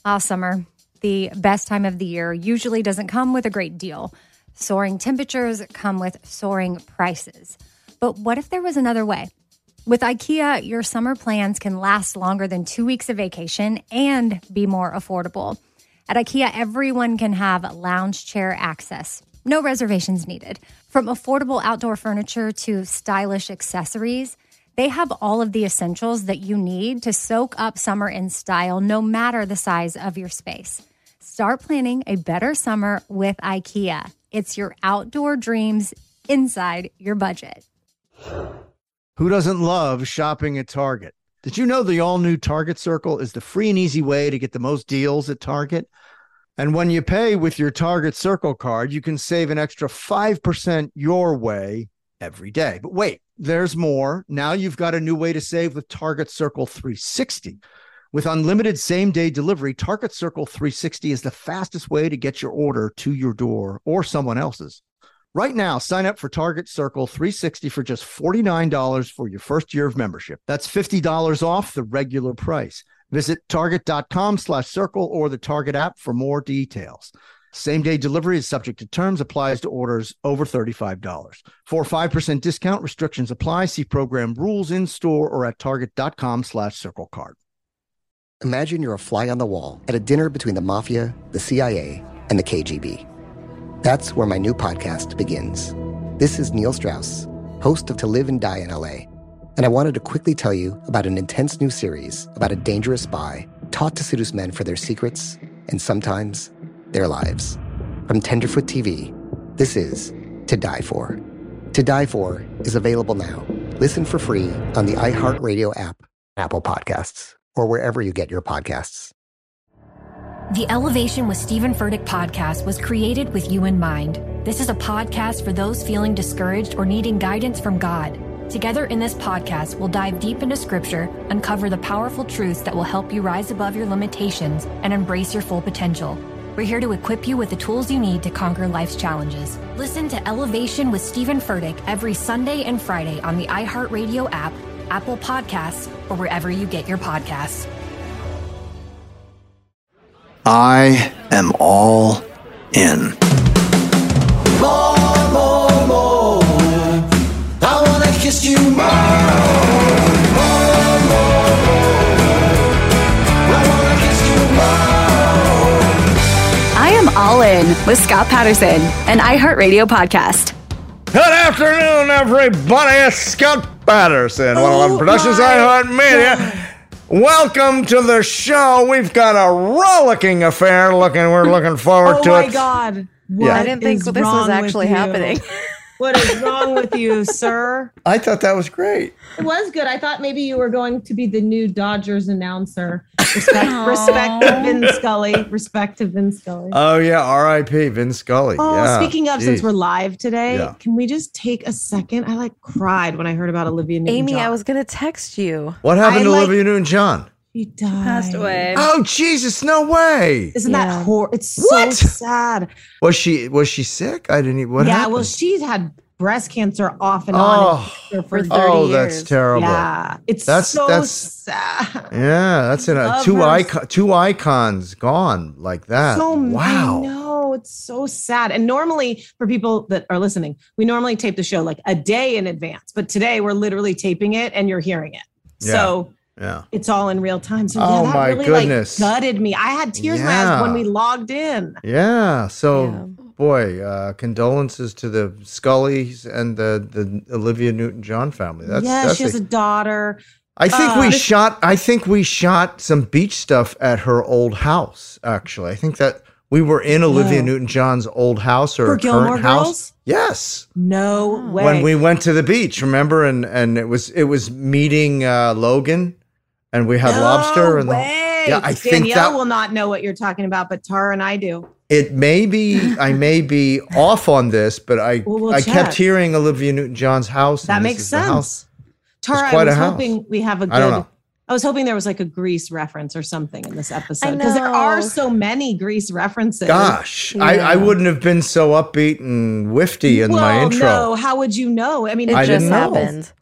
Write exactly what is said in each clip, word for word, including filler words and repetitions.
Ah, summer, the best time of the year, usually doesn't come with a great deal. Soaring temperatures come with soaring prices. But what if there was another way? With IKEA, your summer plans can last longer than two weeks of vacation and be more affordable. At IKEA, everyone can have lounge chair access. No reservations needed. From affordable outdoor furniture to stylish accessories, they have all of the essentials that you need to soak up summer in style, no matter the size of your space. Start planning a better summer with IKEA. It's your outdoor dreams inside your budget. Who doesn't love shopping at Target? Did you know the all-new Target Circle is the free and easy way to get the most deals at Target? And when you pay with your Target Circle card, you can save an extra five percent your way every day. But wait, there's more. Now you've got a new way to save with Target Circle three sixty. With unlimited same-day delivery, Target Circle three sixty is the fastest way to get your order to your door or someone else's. Right now, sign up for Target Circle three sixty for just forty-nine dollars for your first year of membership. That's fifty dollars off the regular price. Visit target.com slash circle or the Target app for more details. Same-day delivery is subject to terms, applies to orders over thirty-five dollars. For a five percent discount, restrictions apply. See program rules in store or at target.com slash circle card. Imagine you're a fly on the wall at a dinner between the mafia, the C I A, and the K G B. That's where my new podcast begins. This is Neil Strauss, host of To Live and Die in L A, and I wanted to quickly tell you about an intense new series about a dangerous spy taught to seduce men for their secrets and sometimes their lives. From Tenderfoot T V, this is To Die For. To Die For is available now. Listen for free on the iHeartRadio app, Apple Podcasts, or wherever you get your podcasts. The Elevation with Stephen Furtick podcast was created with you in mind. This is a podcast for those feeling discouraged or needing guidance from God. Together in this podcast, we'll dive deep into Scripture, uncover the powerful truths that will help you rise above your limitations and embrace your full potential. We're here to equip you with the tools you need to conquer life's challenges. Listen to Elevation with Stephen Furtick every Sunday and Friday on the iHeartRadio app, Apple Podcasts, or wherever you get your podcasts. I am all in. More, more, more. I wanna kiss you more. More, more, more. I wanna kiss you more. I am all in with Scott Patterson, an iHeartRadio podcast. Good afternoon, everybody. It's Scott Patterson, one eleven Productions, iHeartMedia. Welcome to the show. We've got a rollicking affair. Looking, we're looking forward oh to it. Oh my God! What Yeah. I didn't think this was actually happening. What is wrong with you, sir? I thought that was great. It was good. I thought maybe you were going to be the new Dodgers announcer. Respect, respect to Vin Scully. Respect to Vin Scully. Oh yeah, R I P Vin Scully. Oh, yeah. speaking of, Jeez. since we're live today, Yeah. can we just take a second? I like cried when I heard about Olivia Newton-John. Amy, I was going to text you. What happened I to like- Olivia Newton-John? She died. Passed away. Oh Jesus, no way. Isn't Yeah. that horrible? It's What? so sad. Was she was she sick? I didn't even. What yeah, happened? well, she's had breast cancer off and Oh. on for For thirty oh, years. that's terrible. Yeah, it's That's- so that's- sad. Yeah, that's in a Love two her. icon, two icons gone like that. So wow. no, it's so sad. And normally, for people that are listening, we normally tape the show like a day in advance, but today we're literally taping it and you're hearing it. Yeah. So Yeah. it's all in real time. So yeah, Oh, that my really goodness. like gutted me. I had tears in my eyes Yeah. when we logged in. Yeah. So, Yeah. boy, uh, condolences to the Scullys and the, the Olivia Newton-John family. That's, yeah, that's she has a- a daughter. I think uh, we this- shot. I think we shot some beach stuff at her old house. Actually, I think that we were in Olivia No. Newton-John's old house or For her Gilmore current house. Girls? Yes. No way. When we went to the beach, remember, and and it was it was meeting uh, Logan, and we had no lobster and the, way. yeah. I think Danielle that will not know what you're talking about, but Tara and I do. it may be. I may be off on this, but I Well, we'll I check. kept hearing Olivia Newton-John's house. That and this makes is the house. sense. Tara, quite I a was house. hoping we have a good. I don't know. I was hoping there was like a Grease reference or something in this episode I because there know. are so many Grease references. Gosh, Yeah. I, I wouldn't have been so upbeat and wifty in well, my intro. no, how would you know? I mean, it I It just just didn't know. happened.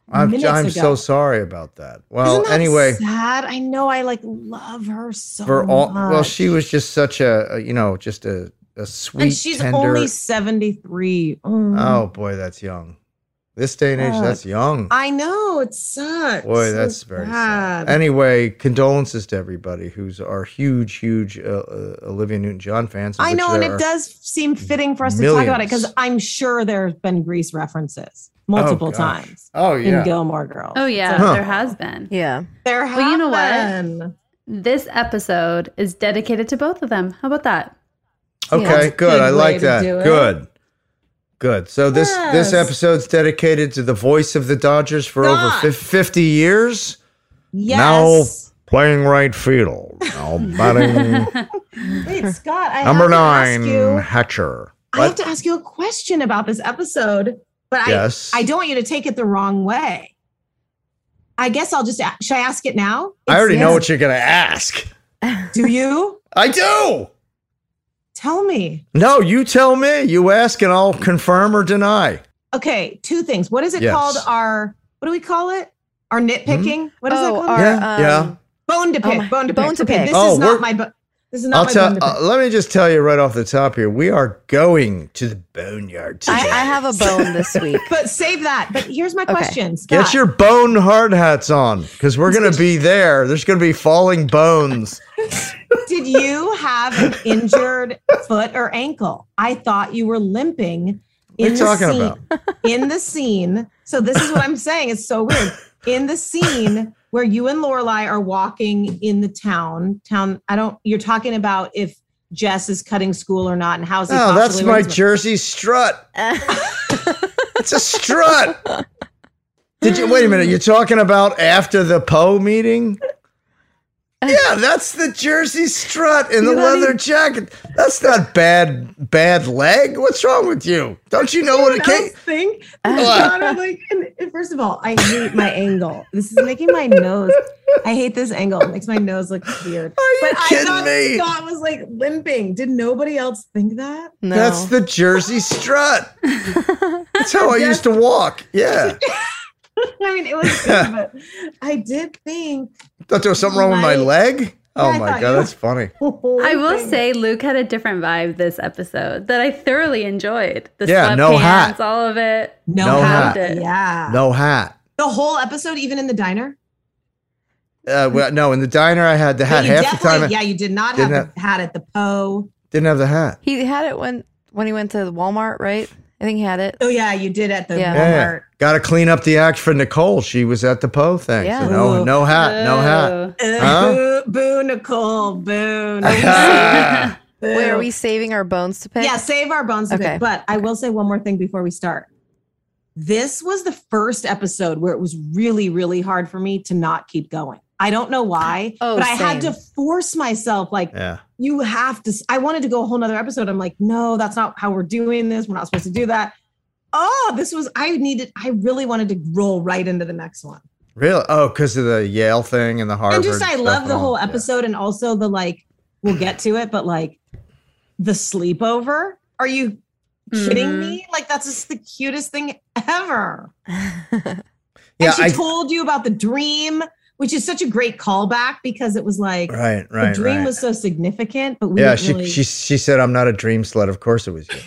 I'm, minutes I'm ago. so sorry about that. Well, Isn't that anyway, sad. I know. I like love her so for all much. well, she was just such a, a you know just a a sweet and she's tender. only seventy-three. Mm. Oh boy, that's young. This day and age, Fuck. that's young. I know it sucks. Boy, So that's very sad. sad. Anyway, condolences to everybody who's our huge, huge uh, uh, Olivia Newton-John fans. of I which know, and there it are does seem fitting for us to talk about it millions. because I'm sure there's been Grease references multiple gosh. times. Oh, yeah. in Gilmore Girls. Oh yeah, Huh. there has been. Yeah. There have Well, you know what? been. This episode is dedicated to both of them. How about that? Okay, That's a good. good I way like to that. do it. Good. Good. So this this Yes. episode's dedicated to the voice of the Dodgers for over Doc. fif- fifty years. Yes. Now playing right field. Now batting Wait, Scott, I number have to nine, ask you. Hatcher. I have to ask you a question about this episode, but Yes. I I don't want you to take it the wrong way. I guess I'll just a- should I ask it now? I already know It's- what you're going to ask. Do you? I do. Tell me. No, you tell me. You ask and I'll confirm or deny. Okay, two things. What is it Yes. called? Our what do we call it? Our nitpicking? What is oh, it called? our, Yeah, um, yeah. Bone to Oh pick. my- bone to bone pick. to okay, pick. this Oh, is we're- not my bo- this is not I'll my tell. bone to pick. Uh, let me just tell you right off the top here. We are going to the boneyard I, today. I have a bone this week. But save that. But here's my question. Get Scott. your bone hard hats on because we're going to be there. There's going to be falling bones. Did you have an injured foot or ankle? I thought you were limping What are in you the talking scene. about? In the scene. So this is what I'm saying. It's so weird. In the scene where you and Lorelai are walking in the town, town. I don't. You're talking about if Jess is cutting school or not, and how's he? Oh, that's possibly my raised- Jersey strut. It's a strut. Did you wait a minute? You're talking about after the Poe meeting? Yeah, that's the Jersey strut in the You don't leather even- jacket. That's not bad bad leg. What's wrong with you? Don't you know what it Anyone came? else think? What? God, I'm like, and- and first of all, I hate my angle. This is making my nose. I hate this angle. It makes my nose look weird. Are you but I kidding thought me? Scott was like limping. Did nobody else think that? No. That's the Jersey strut. That's how I used to walk. Yeah. I mean, it was good, but I did think. Thought there was something wrong with my My- leg? Oh I my thought God, you- that's funny. I will say Luke had a different vibe this episode that I thoroughly enjoyed. The Yeah, no sweatpants, hat. all of it. no, No hat. hat. Yeah. No hat. The whole episode, even in the diner. Uh, well, no, in the diner I had the hat. Yeah, you Half the time I definitely- yeah, you did not have didn't the hat at the Poe. didn't have the hat. He had it when when he went to the Walmart, right? I think he had it. Oh yeah, you did at the Yeah. Yeah, Walmart. got to clean up the act for Nicole. She was at the Poe thing. Yeah. So no, Ooh. no hat, no hat. Oh. Uh, Huh? boo, boo, Nicole, boo. Ah. boo. Wait, are we saving our bones to pick? Yeah, save our bones a Okay. bit. But I will say one more thing before we start. This was the first episode where it was really, really hard for me to not keep going. I don't know why, Oh, but I had to same. force myself. Like, Yeah. you have to. I wanted to go a whole nother episode. I'm like, no, that's not how we're doing this. We're not supposed to do that. Oh, this was, I needed, I really wanted to roll right into the next one. Really? Oh, because of the Yale thing and the Harvard. And just, I stuff love and the all. whole Yeah. episode and also the like, we'll get to it, but like the sleepover. Are you kidding Mhm. me? Like, that's just the cutest thing ever. Yeah, and she I- told you about the dream, which is such a great callback because it was like, Right, right, the dream right. was so significant, but we Yeah, didn't she really. she she said, "I'm not a dream slut." Of course, it was you.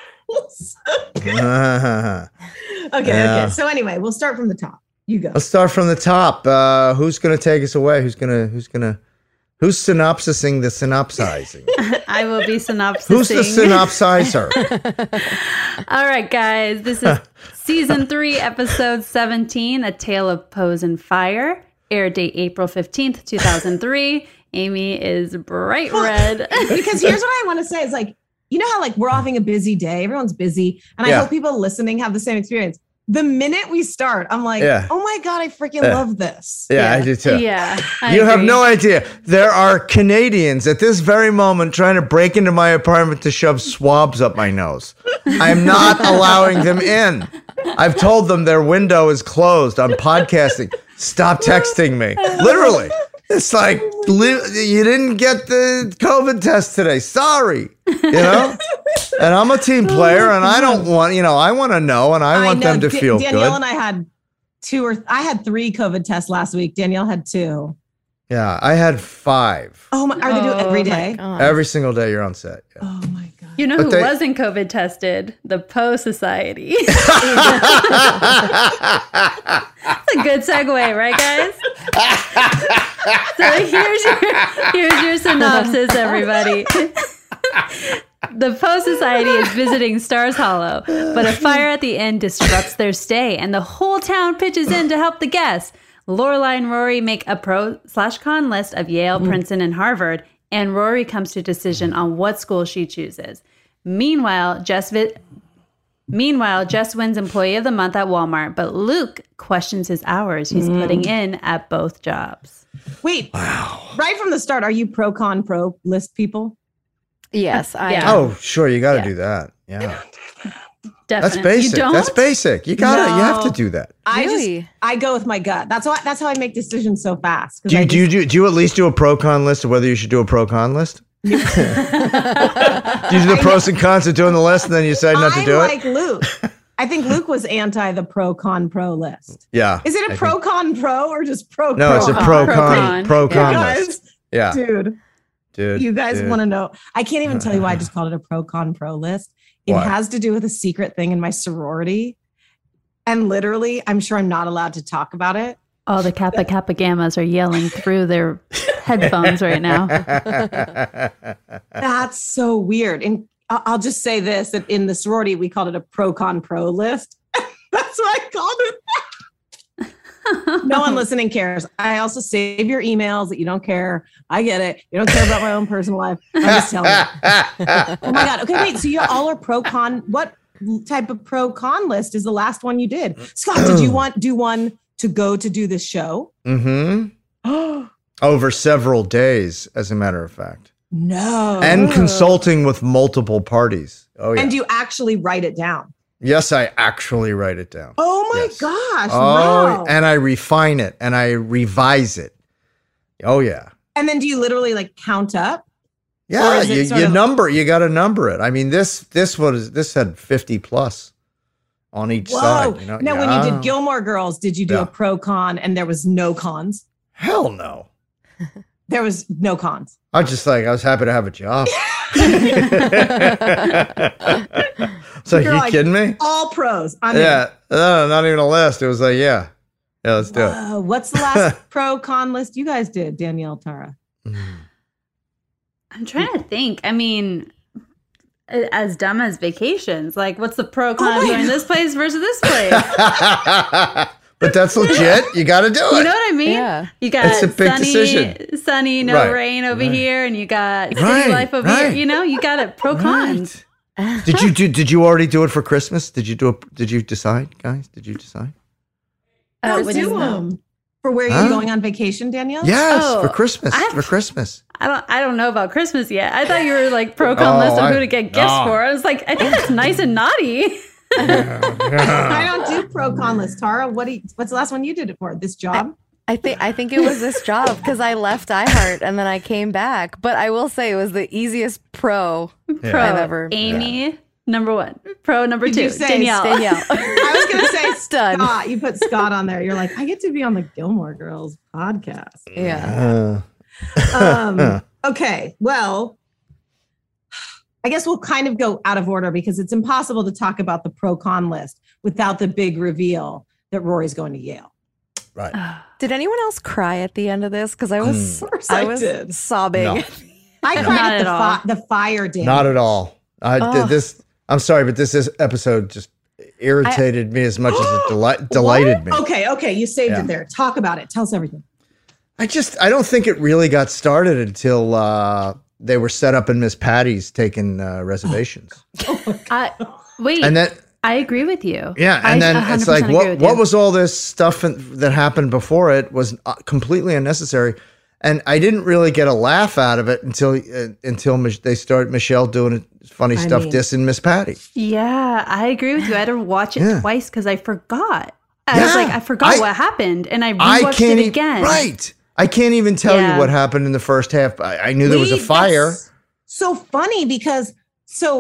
okay, Yeah. okay. So anyway, we'll start from the top. You go. Let's start from the top. Uh, who's going to take us away? Who's gonna Who's gonna Who's synopsising the synopsizing? I will be synopsising. Who's the synopsizer? All right, guys. This is season three, episode seventeen, A Tale of Pose and Fire. Air date April fifteenth, two thousand three. Amy is bright red. Because here's what I want to say is like, you know how like we're having a busy day, everyone's busy, and I Yeah. hope people listening have the same experience. The minute we start, I'm like, Yeah. oh my God, I freaking Yeah. love this. Yeah, I do too. Yeah. I You have agree. no idea. There are Canadians at this very moment trying to break into my apartment to shove swabs up my nose. I'm not allowing them in. I've told them their window is closed. I'm podcasting. Stop texting me. Literally. It's like, li- you didn't get the COVID test today. Sorry. You know? And I'm a team player and I don't want, you know, I want to know and I want know. them to Da- feel Danielle good. and I had two or I had three COVID tests last week. Danielle had two. Yeah, I had five. Oh my! Are they doing it every Oh, my day? God. Every single day you're on set. Yeah. Oh my god! You know But who they- wasn't COVID tested? The Poe Society. It's a good segue, right, guys? So here's your here's your synopsis, everybody. The Poe Society is visiting Stars Hollow, but a fire at the inn disrupts their stay, and the whole town pitches in to help the guests. Lorelai and Rory make a pro slash con list of Yale, Princeton, and Harvard, and Rory comes to a decision on what school she chooses. Meanwhile, Jess vi- Meanwhile, Jess wins Employee of the Month at Walmart, but Luke questions his hours he's putting in at both jobs. Wait, right from the start, are you pro con pro list people? Yes, I Yeah. am. Oh, sure, you got to Yeah. do that. Yeah, Definitely. that's basic. You don't? That's basic. You got to. You have to No. do that. I Really? just I go with my gut. That's why that's how I make decisions so fast. 'Cause Do I you, do you just- do do you at least do a pro con list of whether you should do a pro con list? do you do the pros and cons of doing the list, and then you decide not to I'm do like it? Luke. I think Luke was anti the pro con pro list. Yeah. Is it a I pro think- con pro or just pro? No, it's a pro pro Pro-con. con pro con You list. guys, Yeah, dude, dude. you guys dude. want to know? I can't even tell you why I just called it a pro con pro list. It Why? has to do with a secret thing in my sorority, and literally, I'm sure I'm not allowed to talk about it. All the Kappa Kappa Gammas are yelling through their headphones right now. That's so weird. And I- I'll just say this: that in the sorority, we called it a pro con pro list. That's what I called it. No one listening cares. I also save your emails that you don't care. I get it. You don't care about my own personal life. I'm just telling you. Oh my God. Okay, wait. So you all are pro con. What type of pro con list is the last one you did? Scott, did you want do one to go to do this show? Mm-hmm. Over several days, as a matter of fact, No. and consulting with multiple parties. Oh yeah. And do you actually write it down? Yes, I actually write it down. Oh my Yes. gosh. Oh, Wow. and I refine it and I revise it. Oh yeah. And then do you literally like count up? Or Yeah, is it you, sort you of- number. You got to number it. I mean, this this was this had fifty plus on each Whoa. side. You know? Now, when you Yeah. did Gilmore Girls, did you do Yeah. a pro con and there was no cons? Hell no. There was no cons. I was just like, I was happy to have a job. So You're you like, kidding me? All pros. I'm in. Yeah, no, not even a list. It was like, yeah, yeah, let's do it. Whoa, what's the last pro con list you guys did, Danielle, Tara? I'm trying to think. I mean, a- as dumb as vacations. Like, what's the pro con Oh of my going this place versus this place? But that's legit. You got to do it. You know what I mean? Yeah. You got It's a big sunny, decision. sunny, no Right, rain over right. here, and you got city Right, life over right. here. You know, you got it pro cons. Right. Did you do? Did you already do it for Christmas? Did you do it? Did you decide, guys? Did you decide? Uh, Let's what is do that? them. For where Huh? you're going on vacation, Danielle? Yes, Oh, for Christmas. I- For Christmas. I don't. I don't know about Christmas yet. I thought you were like pro con Oh, list of I- who to get gifts no. for. I was like, I think that's nice and naughty. I don't do pro con list. Tara, what do you, what's the last one you did it for? This job? I think I think it was this job because I left iHeart and then I came back. But I will say it was the easiest pro Pro I've ever. Amy number one. Pro number Did two. you say Danielle. Danielle. I was going to say Done. Scott. You put Scott on there. You're like, I get to be on the Gilmore Girls podcast. Yeah. Uh, Um, okay. Well, I guess we'll kind of go out of order because it's impossible to talk about the pro con list without the big reveal that Rory's going to Yale. right. Did anyone else cry at the end of this? Because I was, Of course I I was did. sobbing. No. I cried Not at the, at all. fi- the fire dance. Not at all. I Oh. did this. I'm sorry, but this, this episode just irritated me as much as it deli- delighted me. Okay, okay. You saved Yeah. it there. Talk about it. Tell us everything. I just I don't think it really got started until uh, they were set up in Miss Patty's taking uh, reservations, I, wait. and then I agree with you. yeah, I and then one hundred it's percent like agree what with what you. was all this stuff in, that happened before it was uh, completely unnecessary, and I didn't really get a laugh out of it until uh, until Mich- they started Michelle doing funny I stuff mean- dissing Miss Patty. Yeah, I agree with you. I had to watch it Yeah. twice because I forgot. I was Yeah. like, I forgot I- what happened, and I I rewatched can't it e- again. right. I can't even tell Yeah. you what happened in the first half. I, I knew there was a Wait, fire. that's so funny because so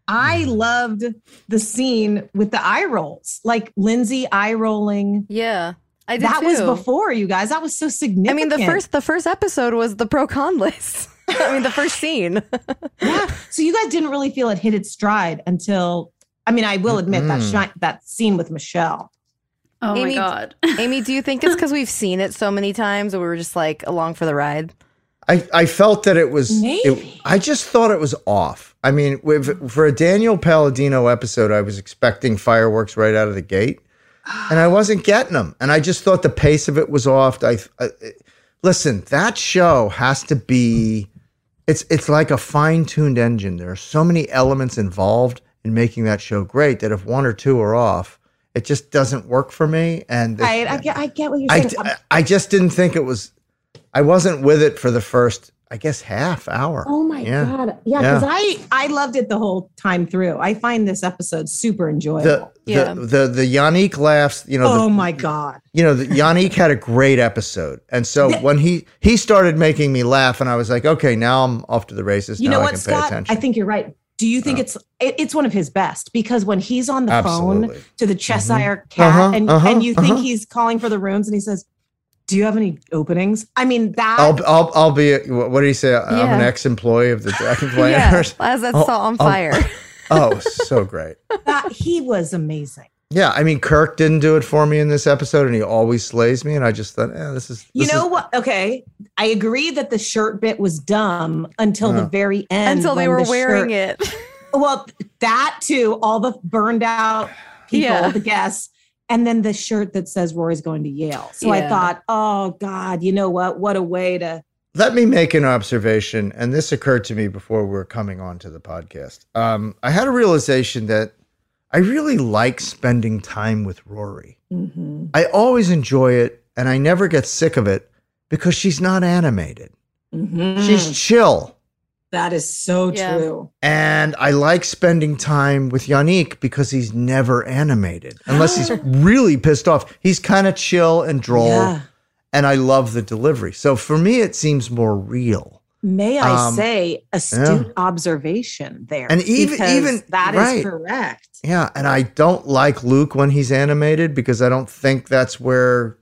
I loved the scene with the eye rolls, like Lindsay eye rolling. Yeah, I did That too. was before, you guys. That was so significant. I mean, the first the first episode was the pro con list. I mean, the first scene. Yeah. So you guys didn't really feel it hit its stride until, I mean, I will admit that Mm-hmm. shi- that scene with Michelle. Oh Amy, my God. Amy, do you think it's because we've seen it so many times, or we were just like along for the ride? I, I felt that it was, Maybe. it, I just thought it was off. I mean, with, for a Daniel Palladino episode, I was expecting fireworks right out of the gate, and I wasn't getting them. And I just thought the pace of it was off. I, I listen, that show has to be, it's it's like a fine-tuned engine. There are so many elements involved in making that show great that if one or two are off, it just doesn't work for me. And the- Right. I get, I get what you're I, saying. I just didn't think it was, I wasn't with it for the first, I guess, half hour. Oh my Yeah. God. Yeah. Yeah. Because I, I loved it the whole time through. I find this episode super enjoyable. The, Yeah. the, the, the Yannick laughs, you know, oh the, my God. you know, the, Yannick had a great episode. And so when he, he started making me laugh and I was like, okay, now I'm off to the races. You now know I what, can Scott? pay attention. I think you're right. Do you think it's it, it's one of his best? Because when he's on the Absolutely. phone to the Cheshire cat Uh-huh, and, uh-huh, and you think uh-huh. he's calling for the rooms and he says, do you have any openings? I mean, that I'll, I'll, I'll be, a, what did he say? I'm an Yeah. ex-employee of the Dragon Yeah, Planners. as that Oh, salt on oh, fire. Oh, so great. that he was amazing. Yeah, I mean, Kirk didn't do it for me in this episode, and he always slays me. And I just thought, eh, this is. You this know is- what? Okay. I agree that the shirt bit was dumb until the Yeah. very end. Until they when were the wearing shirt- it. Well, that too, all the burned out people, Yeah. the guests, and then the shirt that says Rory's going to Yale. So I Yeah. thought, oh God, you know what? What a way to. Let me make an observation, and this occurred to me before we were coming on to the podcast. Um, I had a realization that I really like spending time with Rory. Mm-hmm. I always enjoy it, and I never get sick of it because she's not animated. Mm-hmm. She's chill. That is so Yeah. true. And I like spending time with Yannick because he's never animated, unless he's really pissed off. He's kind of chill and droll, Yeah. and I love the delivery. So for me, it seems more real. May I Um, say, astute observation there. And even- because even- that is right. correct. Yeah, and I don't like Luke when he's animated because I don't think that's where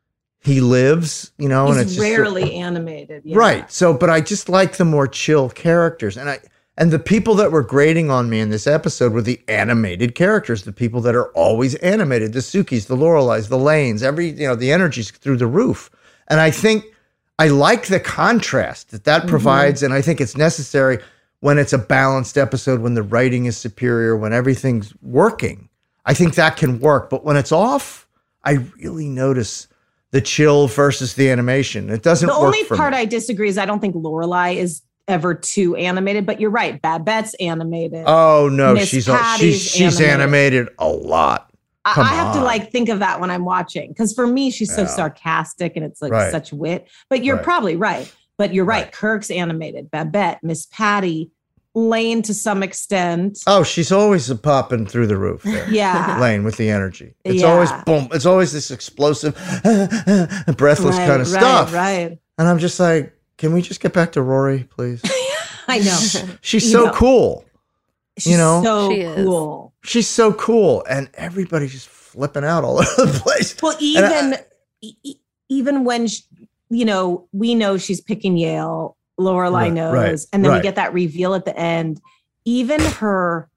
he lives, you know, and it's He's just so- rarely animated. Yeah. right. So, but I just like the more chill characters, and I and the people that were grading on me in this episode were the animated characters, the people that are always animated, the Sukis, the Loreleis, the Lanes, every you know, the energy's through the roof, and I think I like the contrast that that provides, and I think it's necessary when it's a balanced episode, when the writing is superior, when everything's working. I think that can work, but when it's off, I really notice the chill versus the animation. It doesn't The work only for part me. I disagree is I don't think Lorelai is ever too animated, but you're right. Babette's animated. Oh no, Miss she's all, she's Patty's she's animated. animated. a lot. I, come I have to on. like think of that when I'm watching because for me she's so Yeah. sarcastic and it's like Right. such wit. But you're Right. probably right. But you're right. Right. Kirk's animated. Babette, Miss Patty, Lane to some extent. Oh, she's always popping through the roof there. Yeah. Lane with the energy. It's Yeah. always boom. It's always this explosive, breathless Right, kind of right, stuff. Right. And I'm just like, can we just get back to Rory, please? I know. She's You so know. cool. She's You know? so She is. cool. She's so cool, and everybody's just flipping out all over the place. Well, And I- even e- e- even when sh you know we know she's picking Yale, Lorelai Right, knows, right, and then right. we get that reveal at the end. Even her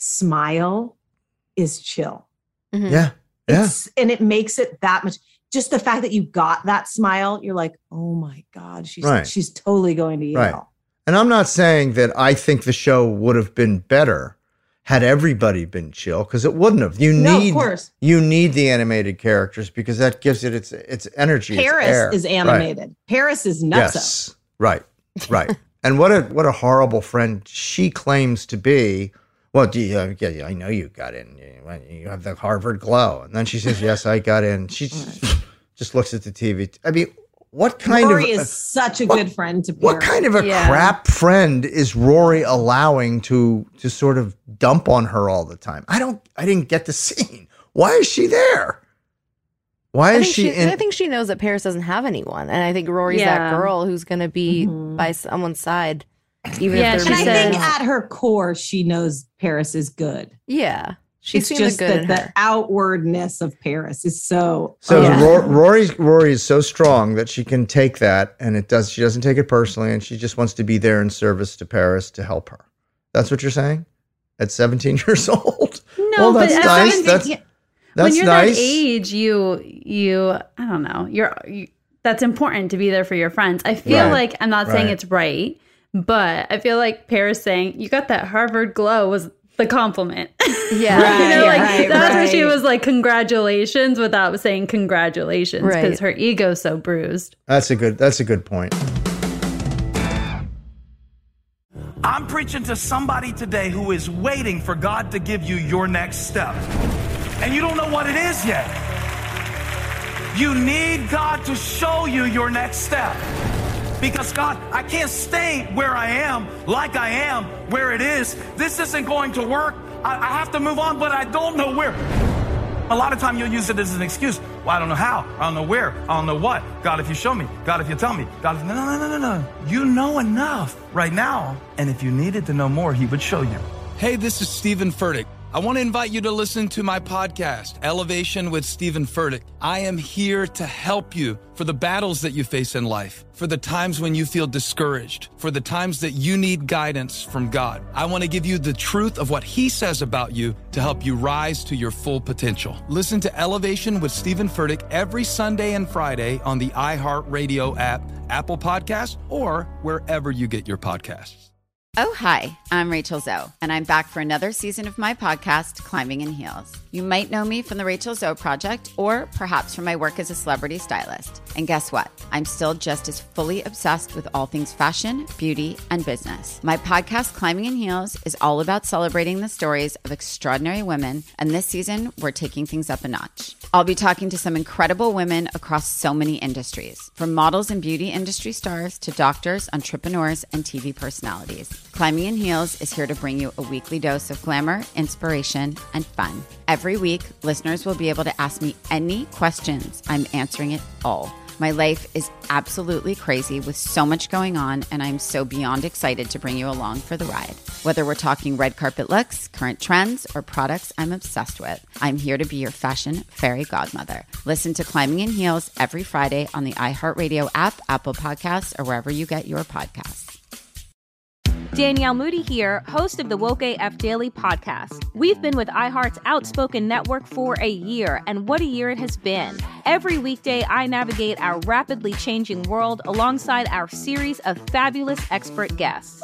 smile is chill. Mhm. Yeah, yeah. It's, and it makes it that much. Just the fact that you got that smile, you're like, oh my god, she's Right. she's totally going to Yale. Right. And I'm not saying that I think the show would have been better had everybody been chill, because it wouldn't have. You No, of need course. you need the animated characters because that gives it its its energy. its Paris air. is Right. animated. Paris is nuts. Yes. Right. Right. And what a what a horrible friend she claims to be. Well, do you, uh, yeah, yeah, I know you got in. You, you have the Harvard glow, and then she says, "Yes, I got in." She just, just looks at the T V. I mean, what kind Rory of is such a what- good friend to Paris. what kind of a Yeah. crap friend is Rory allowing to to sort of dump on her all the time? I don't. I didn't get the scene. Why is she there? Why I is think she, she, in? I think she knows that Paris doesn't have anyone, and I think Rory's Yeah. that girl who's going to be Mhm. by someone's side. Even Yeah, if she they're And I says- think at her core, she knows Paris is good. yeah, she's It's seen just the good that in the her. outwardness of Paris is so. So Yeah. Ro- Rory, Rory is so strong that she can take that, and it does. She doesn't take it personally, and she just wants to be there in service to Paris to help her. That's what you're saying? At seventeen years old? No, well, that's but at nice. seventeen That's yeah. that's when you're nice. that age, you you I don't know. You're you, that's important to be there for your friends. I feel Right. like I'm not saying Right. it's right, but I feel like Paris saying you got that Harvard glow was the compliment. Yeah. you know, Right, like right, that's where she right. was like congratulations without saying congratulations because Right. her ego's so bruised. That's a good. That's a good point. I'm preaching to somebody today who is waiting for God to give you your next step. And you don't know what it is yet. You need God to show you your next step. Because God, I can't stay where I am, like I am, where it is. This isn't going to work. I, I have to move on, but I don't know where. A lot of time you'll use it as an excuse. Well, I don't know how. I don't know where. I don't know what. God, if you show me. God, if you tell me. God, if... No, no, no, no, no. You know enough right now. And if you needed to know more, he would show you. Hey, this is Stephen Furtick. I want to invite you to listen to my podcast, Elevation with Stephen Furtick. I am here to help you for the battles that you face in life, for the times when you feel discouraged, for the times that you need guidance from God. I want to give you the truth of what he says about you to help you rise to your full potential. Listen to Elevation with Stephen Furtick every Sunday and Friday on the iHeartRadio app, Apple Podcasts, or wherever you get your podcasts. Oh, hi, I'm Rachel Zoe, and I'm back for another season of my podcast, Climbing in Heels. You might know me from the Rachel Zoe Project, or perhaps from my work as a celebrity stylist. And guess what? I'm still just as fully obsessed with all things fashion, beauty, and business. My podcast, Climbing in Heels, is all about celebrating the stories of extraordinary women, and this season, we're taking things up a notch. I'll be talking to some incredible women across so many industries, from models and beauty industry stars to doctors, entrepreneurs, and T V personalities. Climbing in Heels is here to bring you a weekly dose of glamour, inspiration, and fun. Every week, listeners will be able to ask me any questions. I'm answering it all. My life is absolutely crazy with so much going on, and I'm so beyond excited to bring you along for the ride. Whether we're talking red carpet looks, current trends, or products I'm obsessed with, I'm here to be your fashion fairy godmother. Listen to Climbing in Heels every Friday on the iHeartRadio app, Apple Podcasts, or wherever you get your podcasts. Danielle Moody here, host of the Woke A F Daily podcast. We've been with iHeart's Outspoken Network for a year, and what a year it has been. Every weekday, I navigate our rapidly changing world alongside our series of fabulous expert guests.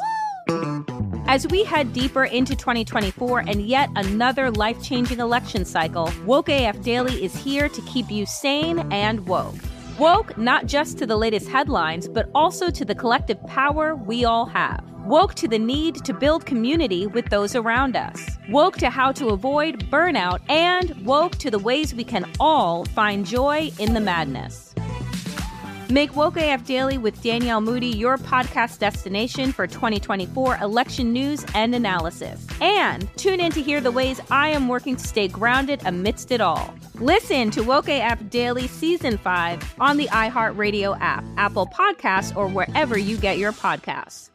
As we head deeper into twenty twenty-four and yet another life-changing election cycle, Woke A F Daily is here to keep you sane and woke. Woke not just to the latest headlines, but also to the collective power we all have. Woke to the need to build community with those around us. Woke to how to avoid burnout, and woke to the ways we can all find joy in the madness. Make Woke A F Daily with Danielle Moody your podcast destination for twenty twenty-four election news and analysis. And tune in to hear the ways I am working to stay grounded amidst it all. Listen to Woke A F Daily Season five on the iHeartRadio app, Apple Podcasts, or wherever you get your podcasts.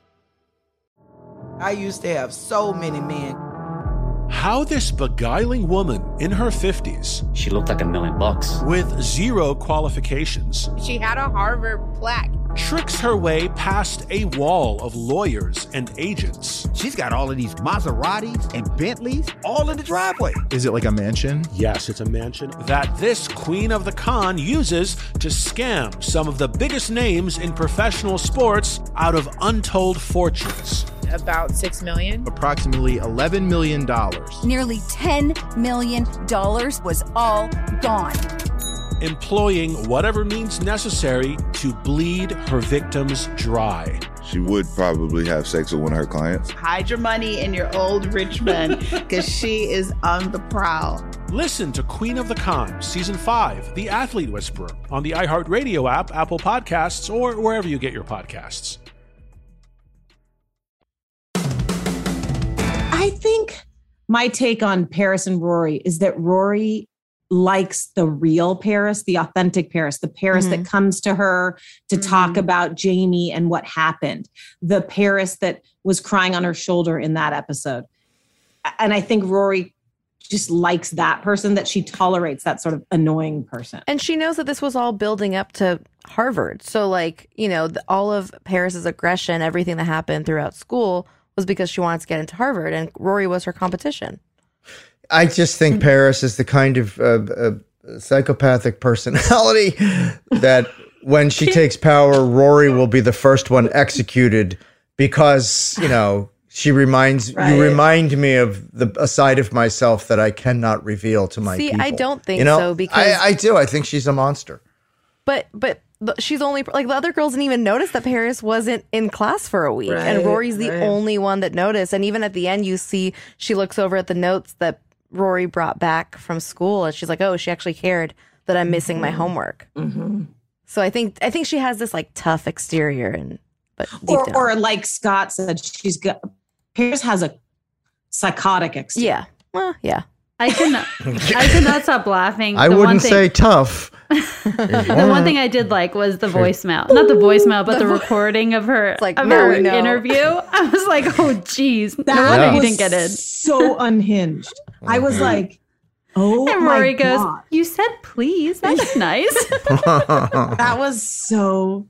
I used to have so many men. How this beguiling woman in her fifties, she looked like a million bucks, with zero qualifications, She had a Harvard plaque. tricks her way past a wall of lawyers and agents. She's got all of these Maseratis and Bentleys all in the driveway. Is it like a mansion? Yes, it's a mansion that this queen of the con uses to scam some of the biggest names in professional sports out of untold fortunes. About six million. Approximately eleven million dollars. Nearly ten million dollars was all gone. Employing whatever means necessary to bleed her victims dry. She would probably have sex with one of her clients. Hide your money in your old rich man because she is on the prowl. Listen to Queen of the Con, Season five, The Athlete Whisperer, on the iHeartRadio app, Apple Podcasts, or wherever you get your podcasts. I think my take on Paris and Rory is that Rory likes the real Paris, the authentic Paris, the Paris Mm-hmm. that comes to her to mm-hmm. talk about Jamie and what happened, the Paris that was crying on her shoulder in that episode. And I think Rory just likes that person, that she tolerates that sort of annoying person. And she knows that this was all building up to Harvard. So like, you know, the, all of Paris's aggression, everything that happened throughout school was because she wanted to get into Harvard, and Rory was her competition. I just think Paris is the kind of uh, uh, psychopathic personality that when she takes power, Rory will be the first one executed because, you know, she reminds right. you remind me of the a side of myself that I cannot reveal to my See, people. I don't think you know, so because I, I do. I think she's a monster. But but she's only like the other girls didn't even notice that Paris wasn't in class for a week, right, and Rory's the right. only one that noticed. And even at the end, you see she looks over at the notes that Rory brought back from school, and she's like, "Oh, she actually cared that I'm missing mm-hmm. my homework." Mm-hmm. So I think I think she has this like tough exterior, and but or down. or like Scott said, she's got Paris has a psychotic exterior. Yeah, well, yeah. I cannot. I cannot stop laughing. I the wouldn't one thing, say tough. The one thing I did like was the voicemail, not the voicemail, but the recording of her like, of no, her no. interview. I was like, oh, geez, that no wonder was you didn't get in. So unhinged. I was like, oh, and my Rory goes, God. "You said please. That's nice." That was so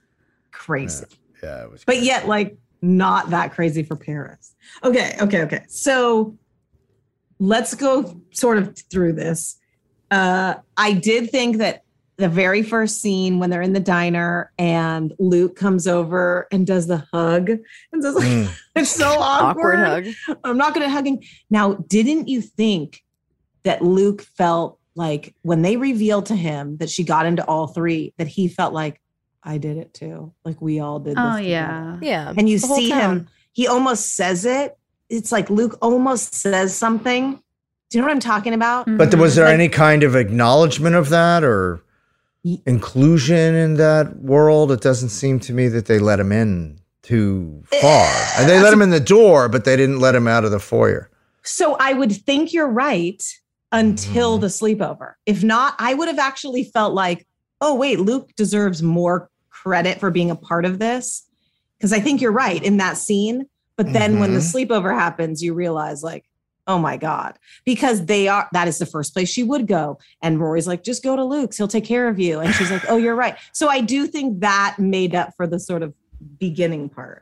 crazy. Yeah, yeah it was. But crazy. yet, like, not that crazy for Paris. Okay, okay, okay. So let's go sort of through this. Uh, I did think that the very first scene when they're in the diner and Luke comes over and does the hug and says, like, mm. it's so awkward. Awkward hug. I'm not going to hug him. Now, didn't you think that Luke felt like when they revealed to him that she got into all three, that he felt like, I did it too. Like we all did this. Oh, together. yeah. Yeah. And you the whole see town. him, he almost says it. It's like Luke almost says something. Do you know what I'm talking about? But was there Like- any kind of acknowledgement of that or inclusion in that world? It doesn't seem to me that they let him in too far. And they let him in the door, but they didn't let him out of the foyer. So I would think you're right until the sleepover. If not, I would have actually felt like, oh, wait, Luke deserves more credit for being a part of this. Because I think you're right in that scene. But then Mm-hmm. when the sleepover happens, you realize like, oh my God, because they are, that is the first place she would go. And Rory's like, just go to Luke's, he'll take care of you. And she's like, oh, you're right. So I do think that made up for the sort of beginning part.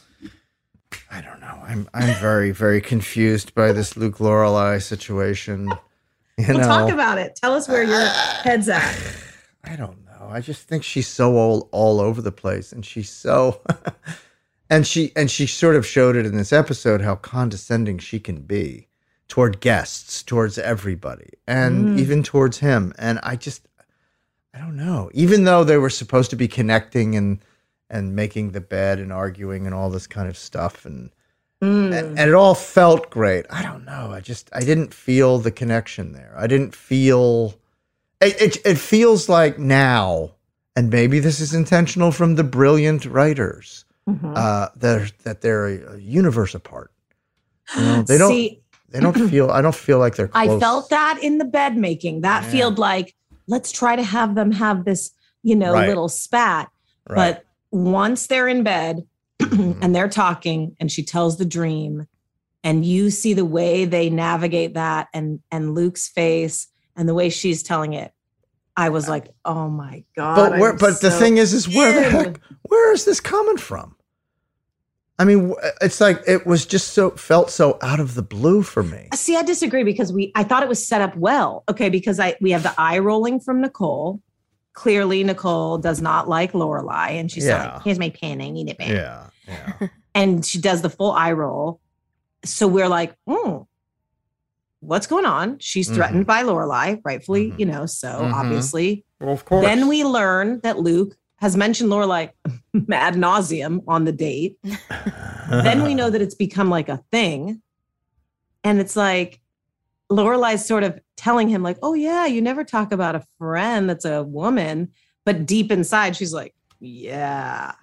I don't know. I'm I'm very, very confused by this Luke Lorelai situation. You We'll know, talk about it. Tell us where your head's at. I don't know. I just think she's so all, all over the place, and she's so and she and she sort of showed it in this episode how condescending she can be toward guests, towards everybody, and Mm. even towards him. And I just I don't know. Even though they were supposed to be connecting and and making the bed and arguing and all this kind of stuff, and Mm. and, and it all felt great. I don't know. I just I didn't feel the connection there. I didn't feel it. It, it feels like now, and maybe this is intentional from the brilliant writers, Mhm. uh, that that they're a, a universe apart. You know, they don't. See, they don't feel. I don't feel like they're close. I felt that in the bed making. That Yeah. felt like, let's try to have them have this, you know, Right. little spat. Right. But once they're in bed and they're talking and she tells the dream, and you see the way they navigate that and and Luke's face and the way she's telling it, I was like, oh my God. But where? I'm But the so thing is, is where the in. heck? Where is this coming from? I mean, wh- it's like it was just so felt so out of the blue for me. See, I disagree because we I thought it was set up well. Okay, because I we have the eye rolling from Nicole. Clearly, Nicole does not like Lorelai, and she's Yeah. like, "Here's my pen, I need it back." Yeah, yeah. And she does the full eye roll. So we're like, "Hmm, what's going on?" She's Mhm. threatened by Lorelai, rightfully, you know. So Mhm. obviously, Well, of course. then we learn that Luke has mentioned Lorelai ad nauseum on the date. Then we know that it's become like a thing. And it's like Lorelai's sort of telling him, like, oh, yeah, you never talk about a friend that's a woman. But deep inside, she's like, yeah.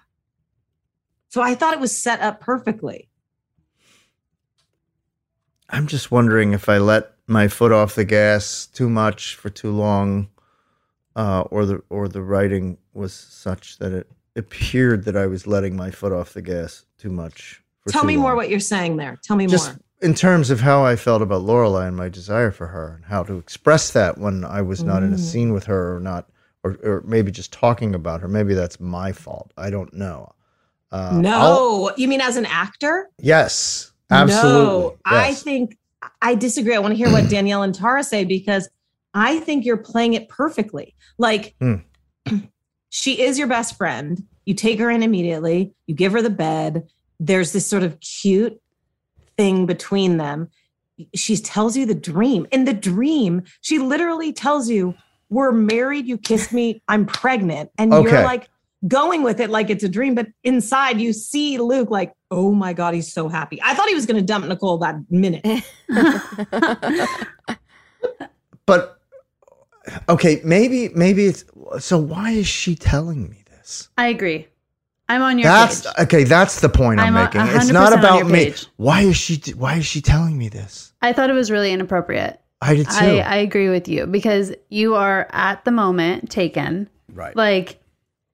So I thought it was set up perfectly. I'm just wondering if I let my foot off the gas too much for too long, uh, or the or the writing was such that it appeared that I was letting my foot off the gas too much. For Tell too me long. more what you're saying there. Tell me Just more. in terms of how I felt about Lorelai and my desire for her, and how to express that when I was not in a Mm. scene with her, or not, or, or maybe just talking about her. Maybe that's my fault. I don't know. Uh, no, I'll- you mean as an actor? yes, absolutely. No, I yes. think I disagree. I want to hear what Danielle and Tara say, because I think you're playing it perfectly. Like, Hmm. she is your best friend. You take her in immediately. You give her the bed. There's this sort of cute thing between them. She tells you the dream. In the dream, she literally tells you, we're married. You kissed me. I'm pregnant. And Okay. you're like going with it like it's a dream. But inside you see Luke like, oh my God, he's so happy. I thought he was going to dump Nicole that minute. But okay, maybe maybe it's so. Why is she telling me this? I agree. I'm on your That's page. okay. That's the point I'm, I'm a- making. one It's hundred not percent on about your me. page. Why is she? Why is she telling me this? I thought it was really inappropriate. I did too. I, I agree with you, because you are at the moment taken. Right. Like,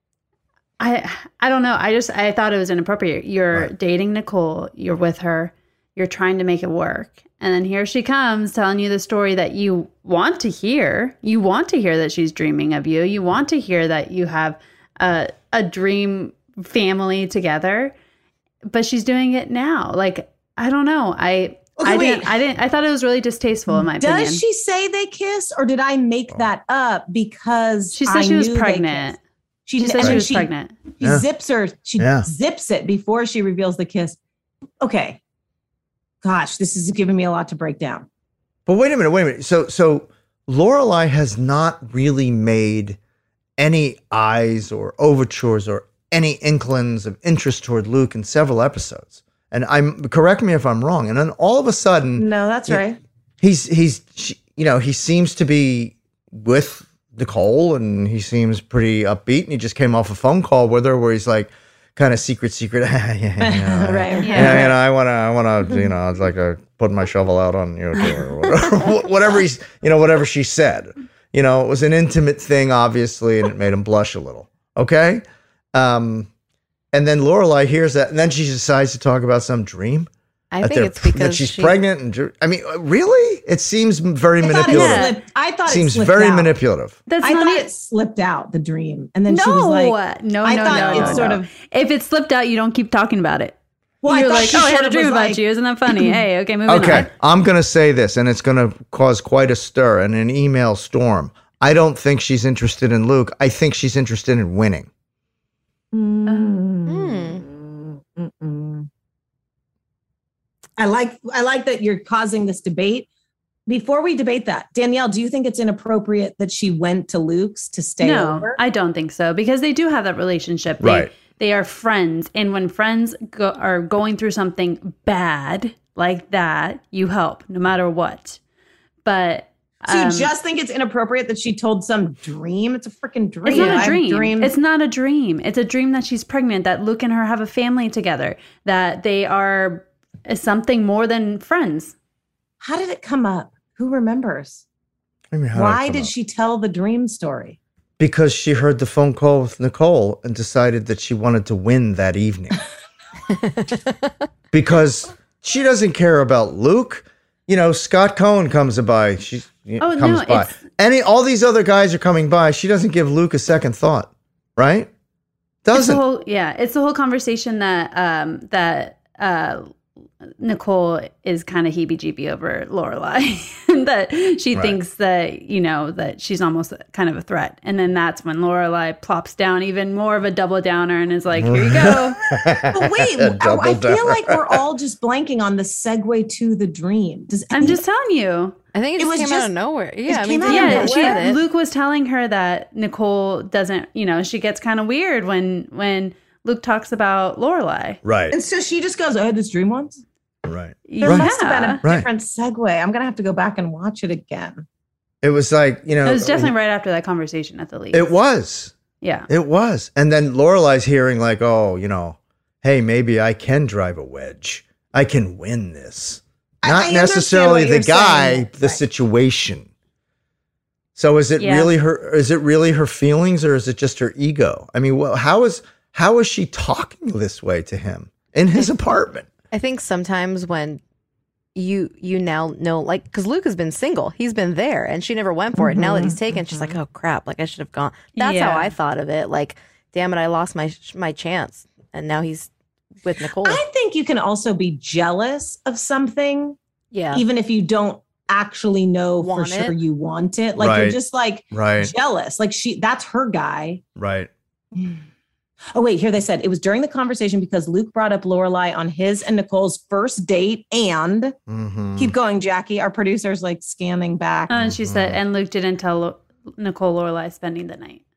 I I don't know. I just I thought it was inappropriate. You're dating Nicole. You're with her. You're trying to make it work. And then here she comes telling you the story that you want to hear. You want to hear that she's dreaming of you. You want to hear that you have a, a dream family together. But she's doing it now. Like, I don't know. I Okay, I wait. didn't I didn't I thought it was really distasteful in my Does opinion. she say they kiss, or did I make that up because She said I she was knew they pregnant. kissed? She, She said and she was she- pregnant. She Yeah. zips her. She Yeah. zips it before she reveals the kiss. Okay. Gosh, this is giving me a lot to break down. But wait a minute. Wait a minute. So so Lorelai has not really made any eyes or overtures or any inklings of interest toward Luke in several episodes. And I'm correct me if I'm wrong. And then all of a sudden, No, that's Yeah. right. he's he's she, you know he seems to be with Nicole, and he seems pretty upbeat, and he just came off a phone call with her where he's like kind of secret secret yeah, yeah, Right. yeah, you know, I want to I want to you know I'd like to put my shovel out on you or whatever, whatever he's you know whatever she said, you know it was an intimate thing obviously, and it made him blush a little. Okay. Um and then Lorelai hears that, and then she decides to talk about some dream. I that think they're- it's because that she's she- pregnant, and dr- I mean, really, it seems very I thought it manipulative. slipped- I thought Seems it slipped very out. manipulative. That's I not thought it. it slipped out, the dream. And then no, she was like, no, I no, thought no, it no, sort no. of- If it slipped out, you don't keep talking about it. Well, I You're thought like, she oh, I had sort a of dream was about like- you. Isn't that funny? Hey, okay, moving Okay, on. I'm going to say this, and it's going to cause quite a stir and an email storm. I don't think she's interested in Luke. I think she's interested in winning. Mm. Mm-mm. I like I like that you're causing this debate. Before we debate that, Danielle, do you think it's inappropriate that she went to Luke's to stay No, over? I don't think so, because they do have that relationship. They, Right. They are friends, and when friends go, are going through something bad like that, you help no matter what. But So you um, just think it's inappropriate that she told some dream? It's a freaking dream. It's not I a have dream. dreams- It's not a dream. It's a dream that she's pregnant, that Luke and her have a family together, that they are something more than friends. How did it come up? Who remembers? I mean, how did it Why come did up? she tell the dream story? Because she heard the phone call with Nicole and decided that she wanted to win that evening. Because she doesn't care about Luke. You know, Scott Cohen comes by. She Oh, no, comes by. it's- Any all these other guys are coming by. She doesn't give Luke a second thought, right? It's the Doesn't. whole, yeah, it's the whole conversation that um, that uh, Nicole is kind of heebie-jeebie over Lorelai, that she Right. thinks that, you know, that she's almost kind of a threat. And then that's when Lorelai plops down even more of a double downer and is like, here you go. But wait, A double I feel downer. like we're all just blanking on the segue to the dream. Does I'm just telling you. I think it, It just was came out just- of nowhere. it Yeah, I came mean, out of yeah, Yeah, nowhere. she, Luke was telling her that Nicole doesn't, you know, she gets kind of weird when when Luke talks about Lorelai. Right. And so she just goes, I had this dream once. Right. There Yeah. must have been a Right. different segue. I'm gonna have to go back and watch it again. It was like, you know. It was definitely right after that conversation at the least. It was. Yeah. It was. And then Lorelai's hearing like, oh, you know, hey, maybe I can drive a wedge. I can win this. not I necessarily understand the what you're guy, saying. the situation. So is it Yeah. really her? Is it really her feelings, or is it just her ego? I mean, well, how is how is she talking this way to him in his apartment? I think sometimes when you you now know, like, because Luke has been single, he's been there, and she never went for it. Now that he's taken, she's like, oh crap, like I should have gone. That's Yeah. how I thought of it. Like, damn it, I lost my my chance, and now he's with Nicole. I think you can also be jealous of something, yeah, even if you don't actually know Want for sure it. you want it. Like Right. you're just like Right. jealous. Like she, that's her guy. Right. Oh wait, here they said it was during the conversation because Luke brought up Lorelai on his and Nicole's first date, and Mhm. keep going, Jackie. Our producer's like scanning back. Uh, and she said, and Luke didn't tell Lo- Nicole Lorelai spending the night.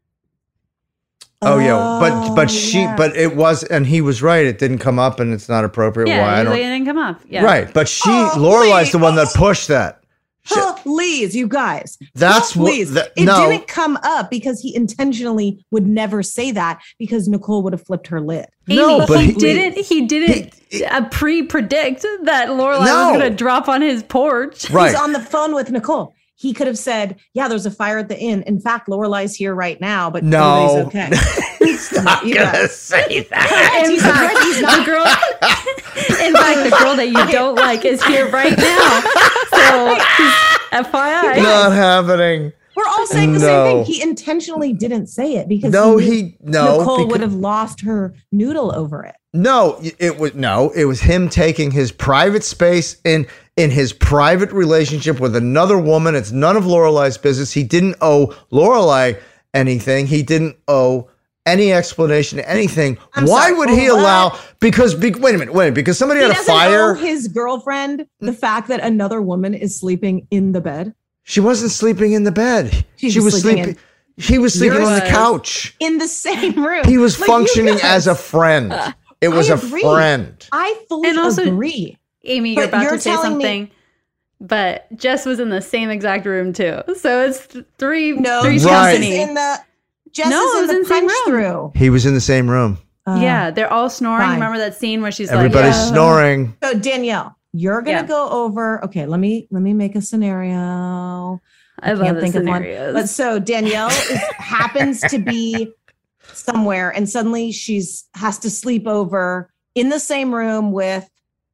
Oh, yeah, but but Oh, she yeah. but it was, and he was right. It didn't come up, and it's not appropriate. Yeah, Why I it don't didn't come up. Yeah. right? But she, Oh, Lorelai's the wait. one that pushed that. Please, you guys. That's what- please. that- it no. didn't come up because he intentionally would never say that because Nicole would have flipped her lid. No, Amy, but he, he- didn't. He didn't uh, pre-predict that Lorelai No. was going to drop on his porch. Right. He's on the phone with Nicole. He could have said, "Yeah, there's a fire at the inn. In fact, Lorelai's here right now, but No. everybody's okay." He's not You gonna guys. say that. In He's fact, not- he's not- the girl. In fact, the girl that you don't like is here right now. So, just F Y I. Not happening. We're all saying the No. same thing. He intentionally didn't say it because No, he, knew he- no, Nicole because- would have lost her noodle over it. No, it was no. It was him taking his private space in in his private relationship with another woman. It's none of Lorelai's business. He didn't owe Lorelai anything. He didn't owe any explanation to anything. I'm Why sorry, would he what? allow? Because be, wait a minute, wait a minute. Because somebody He had a doesn't fire. owe his girlfriend the fact that another woman is sleeping in the bed. She wasn't sleeping in the bed. She she was was sleeping sleeping. He was sleeping on the Yours. couch. In the same room. He was Like, you functioning guys- as a friend. It was I a agree. friend. I fully And also- agree. Amy, you're But about you're to say telling me- something. But Jess was in the same exact room too. So it's th- three, No, three Jess Right. is company. in the Jess No, is it in was the in the same punch through. He was in the same room. Uh, yeah, they're all snoring. fine. Remember that scene where she's Everybody's like, yeah. snoring. So Danielle, you're gonna Yeah. go over. Okay, let me let me make a scenario. I love the scenarios. But so Danielle is, happens to be somewhere, and suddenly she's has to sleep over in the same room with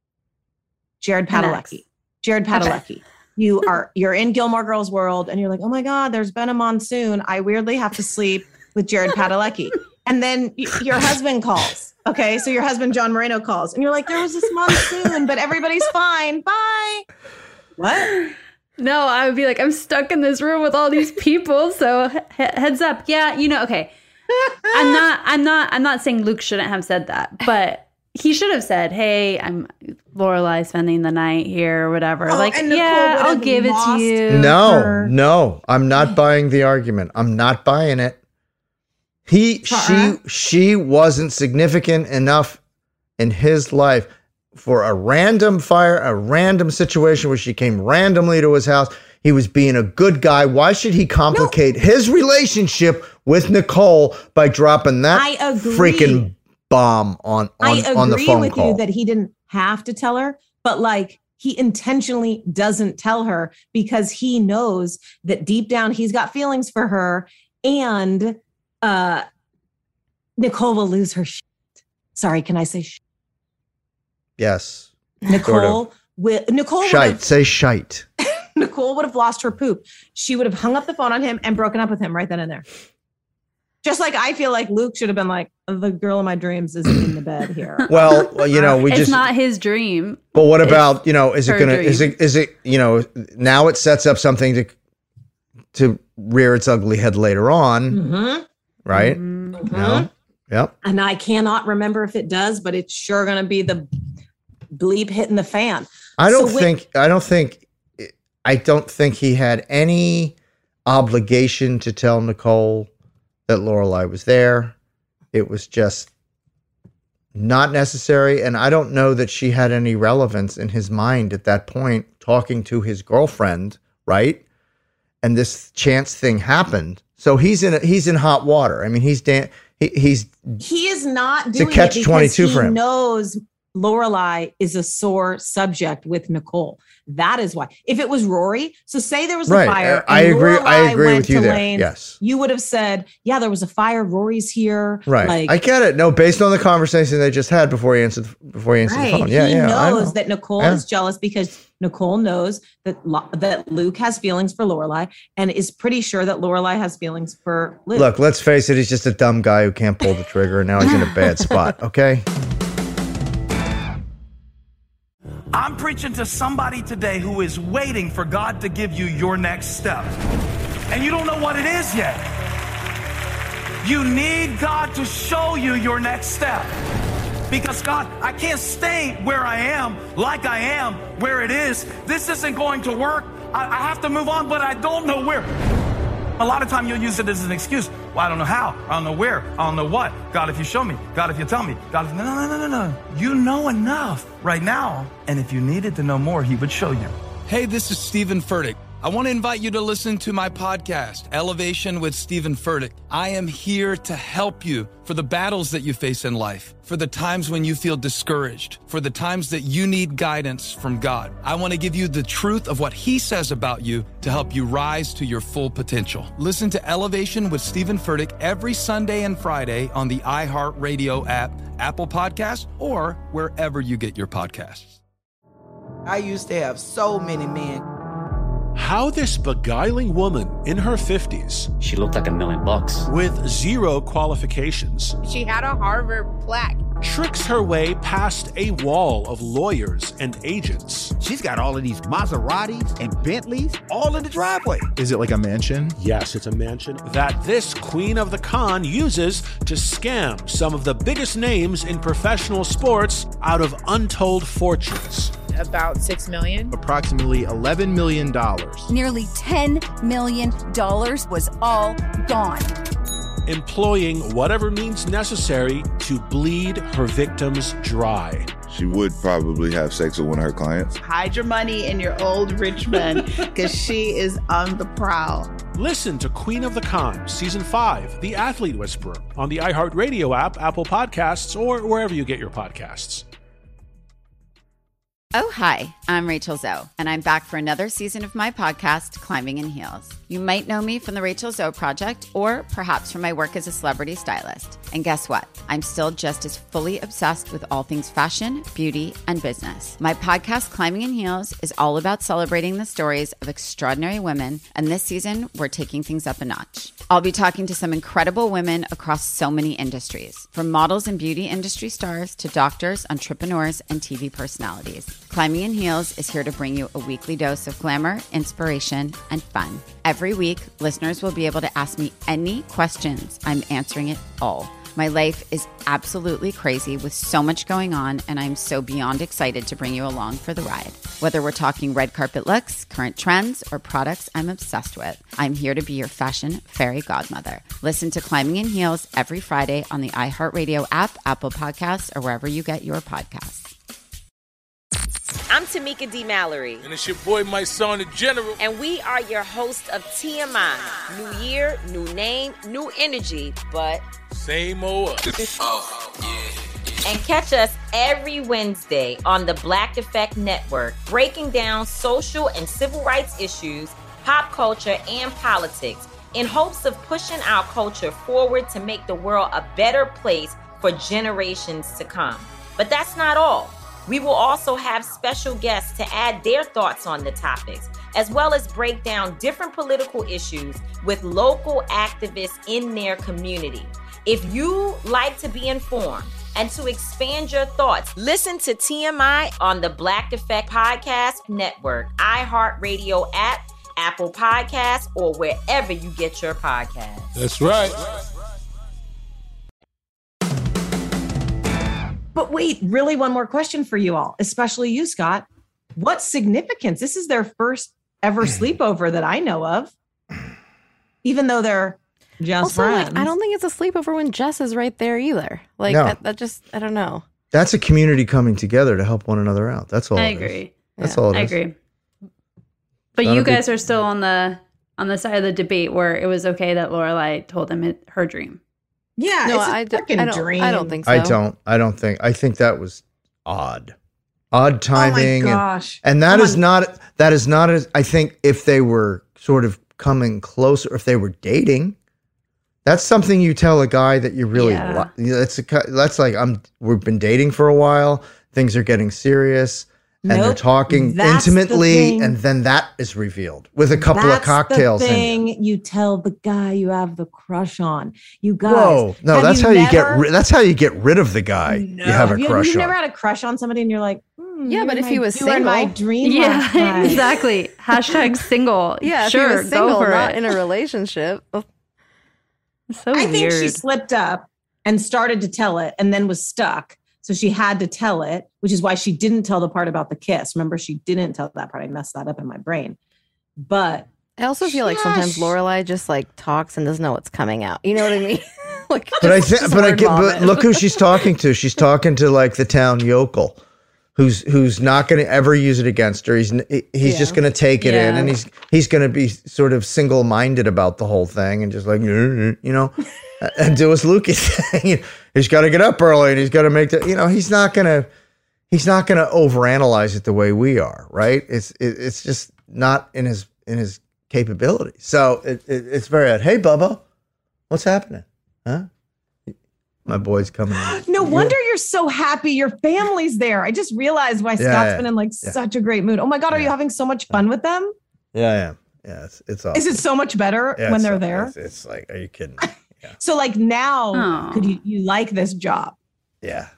Jared An Padalecki. Jared Padalecki. You are you're in Gilmore Girls world, and you're like, oh my god, there's been a monsoon. I weirdly have to sleep with Jared Padalecki, and then y- your husband calls. Okay, so your husband John Moreno calls, and you're like, there was this monsoon, but everybody's fine. Bye. What? No, I would be like, I'm stuck in this room with all these people. So he- heads up. Yeah, you know, okay. I'm not, I'm not, I'm not saying Luke shouldn't have said that, but he should have said, hey, I'm Lorelai spending the night here or whatever. Oh, like, and Nicole yeah, would I'll have give it to lost you. No, her- no, I'm not buying the argument. I'm not buying it. He, Tara? she, she wasn't significant enough in his life for a random fire, a random situation where she came randomly to his house. He was being a good guy. Why should he complicate his relationship with Nicole by dropping that I agree. freaking bomb on on, I agree on the phone with call? you that he didn't have to tell her, but like he intentionally doesn't tell her because he knows that deep down he's got feelings for her, and uh Nicole will lose her shit. Sorry, can I say shit? Yes. Nicole Sort of. will Nicole would Shite. have, Say shite. Nicole would have lost her poop. She would have hung up the phone on him and broken up with him right then and there. Just like I feel like Luke should have been like, the girl of my dreams is in the bed here. Well, well, you know, we it's just. not his dream. But what It's about, you know, is it her going to, is dream. it, is it, you know, now it sets up something to, to rear its ugly head later on, Mm-hmm. right? Mm-hmm. You know? Yep. And I cannot remember if it does, but it's sure going to be the bleep hitting the fan. I don't So when- think, I don't think, I don't think he had any obligation to tell Nicole that Lorelai was there. It was just not necessary. And I don't know that she had any relevance in his mind at that point, talking to his girlfriend, right? And this chance thing happened. So he's in a, he's in hot water. I mean, he's dan- he, he's He is not It's a doing catch it because twenty-two he for him. knows Lorelai is a sore subject with Nicole. That is why. If it was Rory, so say there was Right. a fire. I and agree- I Lorelai agree went with you to there. Lane, Yes. you would have said, "Yeah, there was a fire. Rory's here." Right. Like, I get it. No, based on the conversation they just had before he answered before he answered right. the phone. Yeah, he yeah. I know. knows that Nicole Yeah. is jealous because Nicole knows that Lo- that Luke has feelings for Lorelai and is pretty sure that Lorelai has feelings for Luke. Look, let's face it, he's just a dumb guy who can't pull the trigger, and now he's in a bad spot. Okay. I'm preaching to somebody today who is waiting for God to give you your next step. And you don't know what it is yet. You need God to show you your next step. Because God, I can't stay where I am, like I am, where it is. This isn't going to work. I, I have to move on, but I don't know where. A lot of time you'll use it as an excuse. Well, I don't know how. I don't know where. I don't know what. God, if you show me. God, if you tell me. God, if... No, no, no, no, no. You know enough right now. And if you needed to know more, he would show you. Hey, this is Stephen Furtick. I want to invite you to listen to my podcast, Elevation with Stephen Furtick. I am here to help you for the battles that you face in life, for the times when you feel discouraged, for the times that you need guidance from God. I want to give you the truth of what he says about you to help you rise to your full potential. Listen to Elevation with Stephen Furtick every Sunday and Friday on the iHeartRadio app, Apple Podcasts, or wherever you get your podcasts. I used to have so many men. How this beguiling woman in her fifties, she looked like a million bucks, with zero qualifications, She had a Harvard plaque. tricks her way past a wall of lawyers and agents. She's got all of these Maseratis and Bentleys all in the driveway. Is it like a mansion? Yes, it's a mansion that this queen of the con uses to scam some of the biggest names in professional sports out of untold fortunes. About six million. Approximately eleven million dollars. Nearly ten million dollars was all gone. Employing whatever means necessary to bleed her victims dry. She would probably have sex with one of her clients. Hide your money in your old rich man because she is on the prowl. Listen to Queen of the Con, Season five, The Athlete Whisperer, on the iHeartRadio app, Apple Podcasts, or wherever you get your podcasts. Oh, hi, I'm Rachel Zoe, and I'm back for another season of my podcast, Climbing in Heels. You might know me from the Rachel Zoe Project, or perhaps from my work as a celebrity stylist. And guess what? I'm still just as fully obsessed with all things fashion, beauty, and business. My podcast, Climbing in Heels, is all about celebrating the stories of extraordinary women, and this season, we're taking things up a notch. I'll be talking to some incredible women across so many industries, from models and beauty industry stars to doctors, entrepreneurs, and T V personalities. Climbing in Heels is here to bring you a weekly dose of glamour, inspiration, and fun. Every week, listeners will be able to ask me any questions. I'm answering it all. My life is absolutely crazy with so much going on, and I'm so beyond excited to bring you along for the ride. Whether we're talking red carpet looks, current trends, or products I'm obsessed with, I'm here to be your fashion fairy godmother. Listen to Climbing in Heels every Friday on the iHeartRadio app, Apple Podcasts, or wherever you get your podcasts. I'm Tamika D. Mallory. And it's your boy, my son, the General. And we are your hosts of T M I. New year, new name, new energy, but same old us. Oh, yeah. And catch us every Wednesday on the Black Effect Network, breaking down social and civil rights issues, pop culture, and politics in hopes of pushing our culture forward to make the world a better place for generations to come. But that's not all. We will also have special guests to add their thoughts on the topics, as well as break down different political issues with local activists in their community. If you like to be informed and to expand your thoughts, listen to T M I on the Black Effect Podcast Network, iHeartRadio app, Apple Podcasts, or wherever you get your podcasts. That's right. But wait, really one more question for you all, especially you, Scott. What significance? This is their first ever sleepover that I know of, even though they're just also, friends. like, I don't think it's a sleepover when Jess is right there either. Like No. that, that just, I don't know. That's a community coming together to help one another out. That's all. I it is. agree. That's all it I is. agree. But Not you a big- guys are still on the on the side of the debate where it was okay that Lorelai told him it, her dream. Yeah, No, it's a I d- freaking I don't- dream. I don't think so. I don't. I don't think. I think that was odd. Odd timing. Oh my and- gosh. And, that Come is on. not, that is not, as, I think if they were sort of coming closer, if they were dating, that's something you tell a guy that you really Yeah. like. That's a, that's like, I'm, we've been dating for a while. Things are getting serious. And they're Nope. talking That's the intimately, thing. and then that is revealed with a couple of That's cocktails the in thing it. you tell the guy you have the crush on. You guys. Whoa, no, have that's you how you get never- ri- that's how you get rid of the guy No. you have a you, crush You've on. never had a crush on somebody, and you're like, hmm, Yeah, you but were if my- he was you were in my single- dream. last Yeah, night. exactly. Hashtag single. Yeah, sure, if he was single, go for not it. in a relationship. so I weird. think she slipped up and started to tell it, and then was stuck. So she had to tell it, which is why she didn't tell the part about the kiss. Remember, she didn't tell that part. I messed that up in my brain. But I also feel like sometimes Lorelai just like talks and doesn't know what's coming out. You know what I mean? like, But I just- think, just but I word get, but vomit. look who she's talking to. She's talking to like the town yokel, who's who's not going to ever use it against her. He's n- he's Yeah. just going to take it in, Yeah. and he's he's going to be sort of single minded about the whole thing, and just like you know, and do as Luke is saying. He's got to get up early, and he's got to make the. You know, he's not gonna he's not gonna overanalyze it the way we are, right? It's it, it's just not in his in his capability. So it, it it's very odd. Hey, Bubba, what's happening? Huh? My boy's coming in. no wonder you're so happy your family's there. I just realized why Yeah, Scott's yeah, been in like yeah. such a great mood. Oh my God, are you having so much fun with them? Yeah, I am. Yeah, it's, it's awesome. Is it so much better Yeah, when it's they're so- there? It's, it's like, are you kidding? So like now, Aw. could you you like this job? Yeah.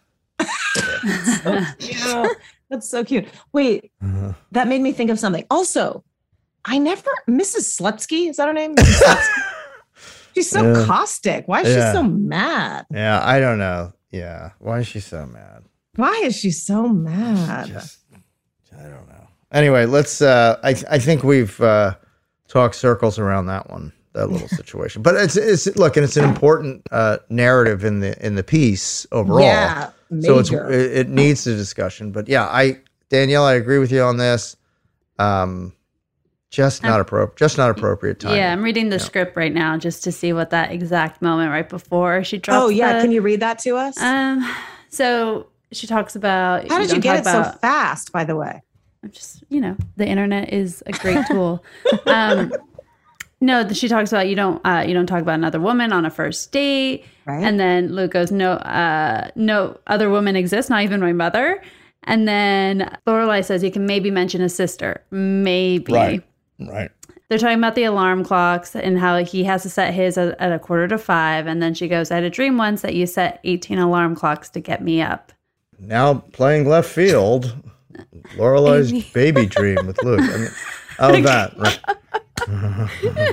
So cute. That's so cute. Wait, Uh-huh. that made me think of something. Also, I never Missus Slutsky, is that her name? Missus Slutsky? She's so Yeah. caustic. Why is Yeah. she so mad? Yeah, I don't know. Yeah. Why is she so mad? Why is she so mad? I don't know. Anyway, let's uh I I think we've uh talked circles around that one, that little situation. But it's it's look, and it's an important uh narrative in the in the piece overall. Yeah, So it's major. it, it needs a discussion. But yeah, I Danielle, I agree with you on this. Um just not appropriate just not appropriate time. Yeah, I'm reading the script right now just to see what that exact moment right before she drops. Oh yeah, the- can you read that to us? Um, so she talks about. How did you don't get it talk so about- fast, by the way? I'm just, you know, the internet is a great tool. um, no, th- she talks about you don't uh, you don't talk about another woman on a first date, right? And then Luke goes, no, uh, no other woman exists, not even my mother. And then Lorelai says you can maybe mention a sister, maybe. Right. Right. They're talking about the alarm clocks and how he has to set his at, at a quarter to five. And then she goes, I had a dream once that you set eighteen alarm clocks to get me up. Now playing left field, Lorelai's Amy. baby dream with Luke. I mean, oh, that. Right.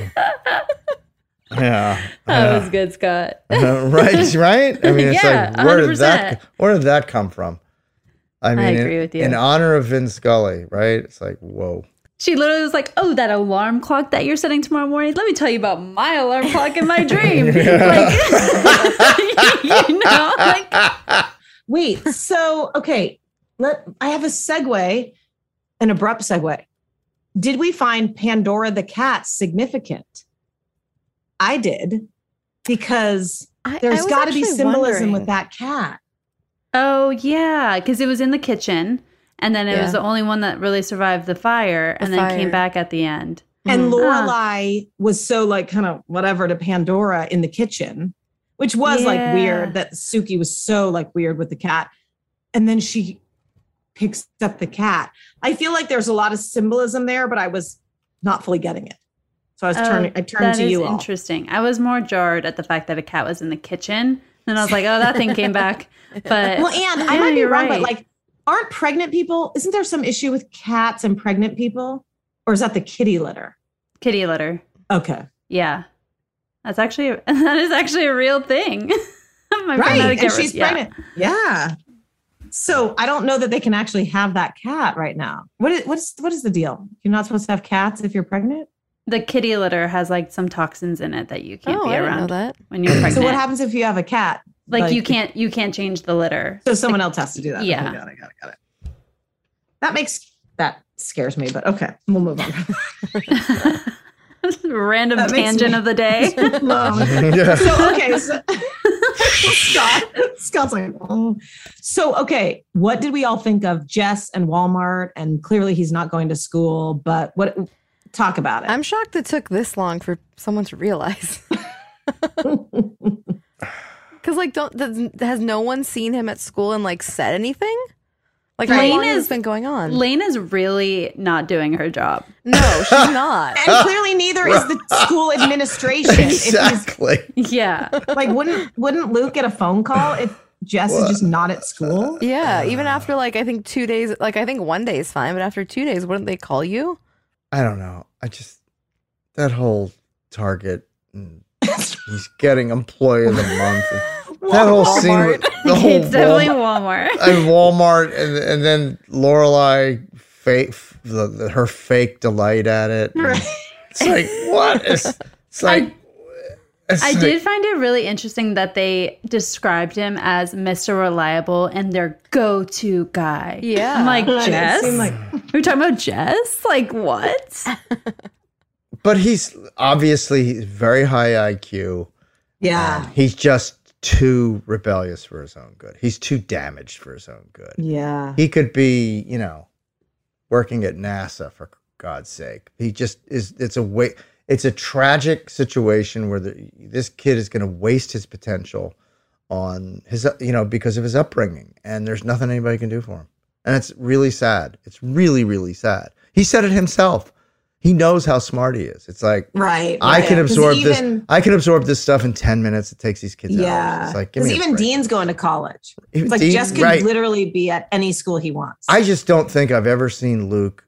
yeah. That yeah. was good, Scott. Uh, right, right. I mean, it's Yeah, like where did one hundred percent. that where did that come from? I mean, in, agree with you. in honor of Vin Scully, right? It's like, whoa. She literally was like, oh, that alarm clock that you're setting tomorrow morning. Let me tell you about my alarm clock in my dream. Like, you know, like, Wait, so okay, let I have a segue, an abrupt segue. Did we find Pandora the cat significant? I did, because I there's was got to be actually symbolism wondering. with that cat. oh, yeah, because it was in the kitchen. And then it was Yeah. the only one that really survived the fire and then fire. came back at the end. And Mhm. Lorelai was so like kind of whatever to Pandora in the kitchen, which was like Yeah. weird that Suki was so like weird with the cat. And then she picks up the cat. I feel like there's a lot of symbolism there, but I was not fully getting it. So I was Oh, turning, I turned that to is you all. interesting. I was more jarred at the fact that a cat was in the kitchen. And I was like, oh, that thing came back. But Well, and I yeah, might be you're wrong, right. but like, aren't pregnant people, isn't there some issue with cats and pregnant people? Or is that the kitty litter? kitty litter. Okay. Yeah. That's actually, that is actually a real thing. My friend Right. had to And get rid- she's yeah. pregnant. Yeah. So I don't know that they can actually have that cat right now. What is what's what is the deal? You're not supposed to have cats if you're pregnant? The kitty litter has like some toxins in it that you can't Oh, be I didn't know around that. when you're pregnant. So what happens if you have a cat? Like, you can't you can't change the litter. So someone else has to do that. Yeah. Okay, got it, got it, got it. That makes that scares me, but okay, we'll move on. Random That makes tangent me- of the day. Um, Yeah. So okay, so, Scott, Scott's like, oh. So, okay, what did we all think of Jess and Walmart? And clearly he's not going to school, but what? Talk about it. I'm shocked it took this long for someone to realize. Because, like, don't does, has no one seen him at school and, like, said anything? Like, how long has been going on? Lane is really not doing her job. No, she's not. And clearly neither is the school administration. Exactly. Yeah. Like, wouldn't wouldn't Luke get a phone call if Jess what? is just not at school? Yeah, even after, like, I think two days, like, I think one day is fine, but after two days, wouldn't they call you? I don't know. I just, that whole Target, he's getting employee of the month. That whole Walmart. scene, with the whole It's definitely Walmart, Walmart. and Walmart, and and then Lorelai, fake the, the, her fake delight at it. Right. It's like what? It's, it's like. I, it's I like, did find it really interesting that they described him as Mister Reliable and their go-to guy. Yeah, I'm like, It Jess? seemed like- Are we talking about Jess? Like what? But he's obviously he's very high I Q. Yeah. Um, he's just too rebellious for his own good. He's too damaged for his own good. Yeah. He could be, you know, working at NASA for God's sake. He just is. It's a way. It's a tragic situation where the, this kid is going to waste his potential on his, you know, because of his upbringing, and there's nothing anybody can do for him. And it's really sad. It's really, really sad. He said it himself. He knows how smart he is. It's like, right. I right. can absorb even, this. I can absorb this stuff in ten minutes. It takes these kids yeah. hours. It's like, give Because me a even break. Dean's going to college. Even It's like Dean- Jess could right. literally be at any school he wants. I just don't think I've ever seen Luke.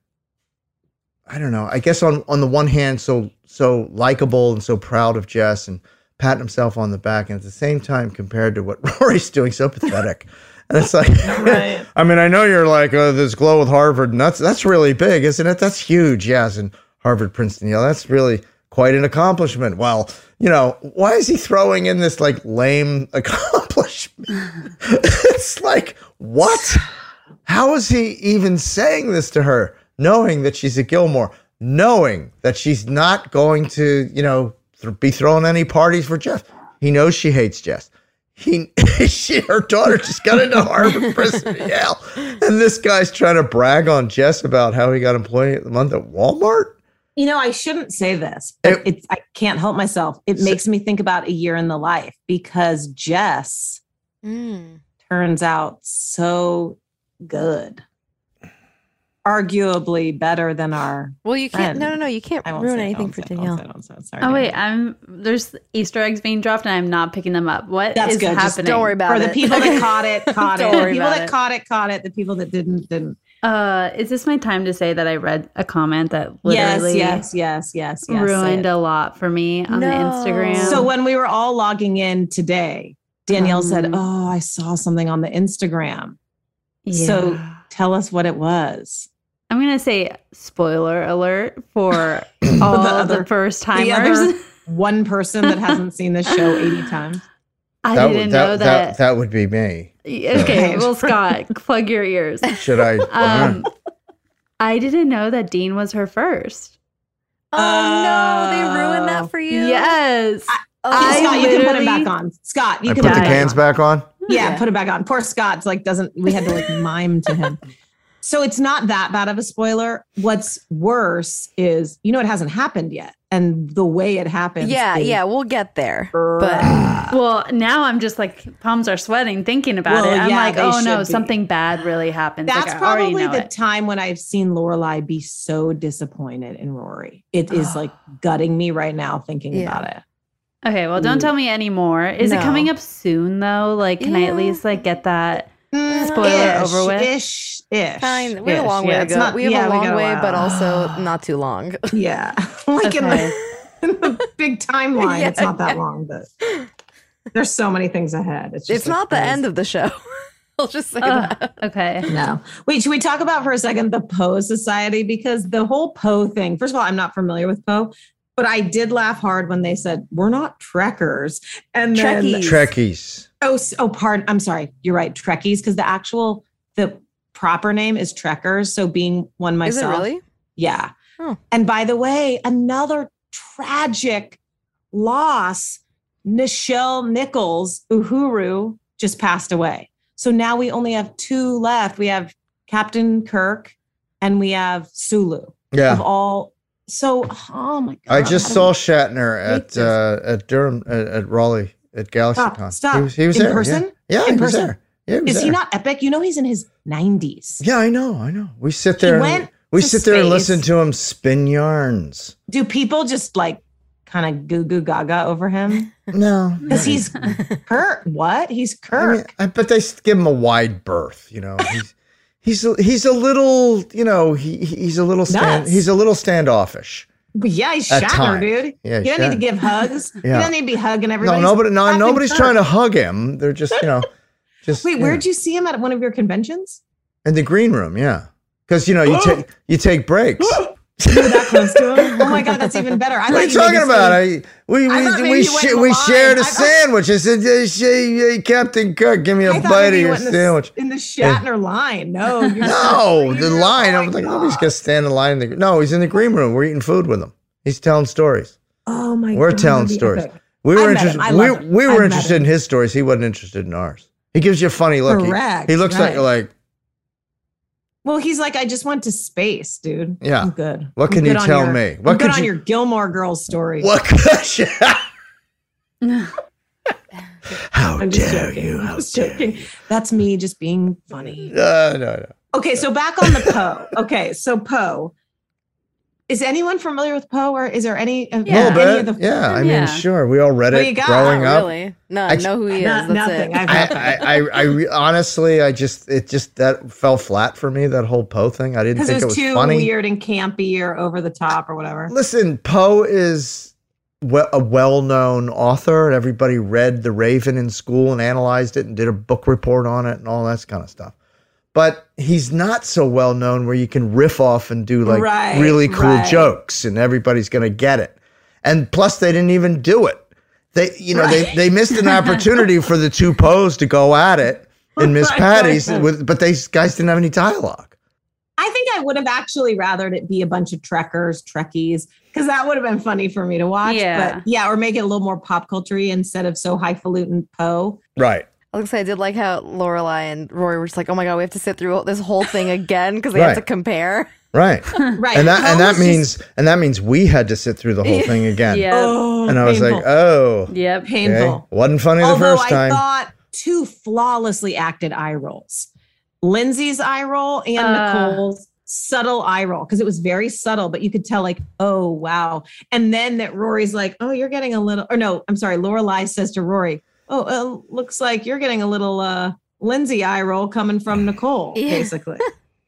I don't know. I guess on, on the one hand, so so likable and so proud of Jess and patting himself on the back, and at the same time, compared to what Rory's doing, so pathetic. And it's like, Right. I mean, I know you're like uh, this glow with Harvard, and that's that's really big, isn't it? That's huge, yes. And Harvard, Princeton, Yale, that's really quite an accomplishment. Well, you know, why is he throwing in this like lame accomplishment? It's like, what? How is he even saying this to her, knowing that she's a Gilmore, knowing that she's not going to, you know, th- be throwing any parties for Jeff? He knows she hates Jess. He, she, her daughter just got into Harvard, Princeton, Yale, and this guy's trying to brag on Jess about how he got employee of the month at Walmart. You know, I shouldn't say this, but it, it's I can't help myself. It makes me think about A Year in the Life, because Jess Mm. turns out so good. Arguably better than our Well, you can't. friend. No, no, no. You can't I won't ruin say, anything don't for say, don't Danielle. say, don't say, sorry, Oh wait, Danielle. I'm there's Easter eggs being dropped and I'm not picking them up. What That's is good. Just happening? don't worry about For it. the people that caught it, caught Don't it. The worry people about that it. caught it, caught it. The people that didn't, didn't. Uh, is this my time to say that I read a comment that Yes, literally yes, yes, yes, yes. ruined say it. a lot for me on No. the Instagram? So when we were all logging in today, Danielle said, Um, "Oh, I saw something on the Instagram." yeah. So tell us what it was. I'm gonna say spoiler alert for all The the, other- first The timers. other one person that hasn't seen this show eighty times. I That didn't would, know that, that. that that would be me. Okay, well, Scott, plug your ears. Should I? Um, I didn't know that Dean was her first. Oh no, they ruined that for you. Yes. Oh, I Scott, you can put him literally- back on. Scott, you I can put the him cans on. back on. Yeah, Yeah. put it back on. Poor Scott's like doesn't. We had to like mime to him. So it's not that bad of a spoiler. What's worse is, you know, it hasn't happened yet, and the way it happens. Yeah, is- yeah, we'll get there. But Well, now I'm just like palms are sweating thinking about Well, it. I'm yeah, like, they oh no, should be. something bad really happens. That's like, I already probably know the it. time when I've seen Lorelai be so disappointed in Rory. It is like gutting me right now thinking Yeah. about it. Okay, well, don't tell me anymore. Is it No. coming up soon though? Like, can I at Yeah. least like get that? Mm, Spoiler ish, over with? Ish, ish. fine, we have a ish. long Yeah, way to it's go. not- we have yeah, a long got way, while. but also not too long. Yeah, like in, Okay. the, in the big timeline, Yeah, it's not that yeah. long, but there's so many things ahead. It's, just It's not the end of the show. I'll just say Ugh, that. okay. No. Wait, should we talk about for a second the Poe Society? Because the whole Poe thing, first of all, I'm not familiar with Poe, but I did laugh hard when they said, we're not Trekkers. And then, Trekkies. Trekkies. oh, s- oh, pardon. I'm sorry. You're right. Trekkies. Because the actual, the proper name is Trekkers. So being one Is it myself. really? Yeah. Oh. And by the way, another tragic loss. Nichelle Nichols, Uhuru, just passed away. So now we only have two left. We have Captain Kirk and we have Sulu. Yeah. Of all, so, oh my God. I just saw Shatner at uh, at Durham, at, at Raleigh, at GalaxyCon. Stop, stop. He was, he was in there. person? Yeah, yeah in he was person? there. Yeah, he was Is there. he not epic? You know, he's in his nineties. Yeah, I know, I know. We sit there, went and, we to sit there and space. listen to him spin yarns. Do people just like kind of goo goo gaga over him? No. Because he's Kirk. What? He's Kirk. I mean, I bet they give him a wide berth. You know, he's he's a- he's a little, you know, he he's a little stand, Nuts. he's a little standoffish. But yeah, he's At Shatner, times. dude. Yeah, you don't need to Shatner. give hugs. Yeah. You don't need to be hugging everybody. No, nobody, no, Captain nobody's Kirk. trying to hug him. They're just, you know, just Wait, yeah. where'd you see him at one of your conventions? in the green room? Yeah, because you know you take you take breaks. You were that close to him? Oh my God, that's even better. I What are you talking about? I, we I thought we maybe we, you went sh- in we the shared a line. I thought- sandwich. I said, hey, hey, hey, Captain Kirk, give me a I thought bite of maybe you your went in the- sandwich. in the Shatner line. No, you're No, the line. I was like, nobody's gonna stand in line. In the, no, he's in the green room. We're eating food with him. He's telling stories. Oh my We're God. telling that'd be stories. epic. We I were met interested. him. I We, love him. we I were met interested him. in his stories. He wasn't interested in ours. He gives you a funny look. He- Correct, He, looks right. like like Well, he's like, I just went to space, dude. Yeah. I'm good. What I'm can you good on tell your- me? I'm What good could on you- your Gilmore Girls story. what? Could How I'm just dare joking. you? I'm How just dare joking. That's me just being funny. No, no, no. Okay, so back on the Poe. Okay, so Poe. Is anyone familiar with Poe, or is there any? A uh, little any bit. of the- yeah, I mean, sure. We all read What it do you got? growing Not up. Really? No, I I- know who he is. Not- That's nothing. it. I've I, nothing. I, I, I re- honestly, I just, it just, that fell flat for me, that whole Poe thing. I didn't Because think it it was was too funny. weird and campy or over the top or whatever. Listen, Poe is we- a well-known author, and everybody read The Raven in school and analyzed it and did a book report on it and all that kind of stuff. But he's not so well known where you can riff off and do like Right, really cool right. jokes and everybody's going to get it. And plus, they didn't even do it. They, you know, they, they missed an opportunity for the two Poes to go at it in Miss Right, Patty's, right. with, but these guys didn't have any dialogue. I think I would have actually rathered it be a bunch of Trekkers, Trekkies, because that would have been funny for me to watch. Yeah. But yeah, or make it a little more pop culture-y instead of so highfalutin Poe. Right. I was gonna say, I did like how Lorelai and Rory were just like, "Oh my god, we have to sit through this whole thing again because they have to Right. compare." Right. Right. And that and Poe that was means and that means we had to sit through the whole thing again. Yeah. Oh, And I was like, painful. oh, Yep. okay. Painful. Wasn't funny the Although first I time. thought two flawlessly acted eye rolls. Lindsay's eye roll and Uh. Nicole's subtle eye roll, because it was very subtle, but you could tell like, oh, wow. And then that Rory's like, oh, you're getting a little, or no, I'm sorry, Lorelai says to Rory, oh, uh, looks like you're getting a little uh, Lindsay eye roll coming from Nicole, Yeah. basically.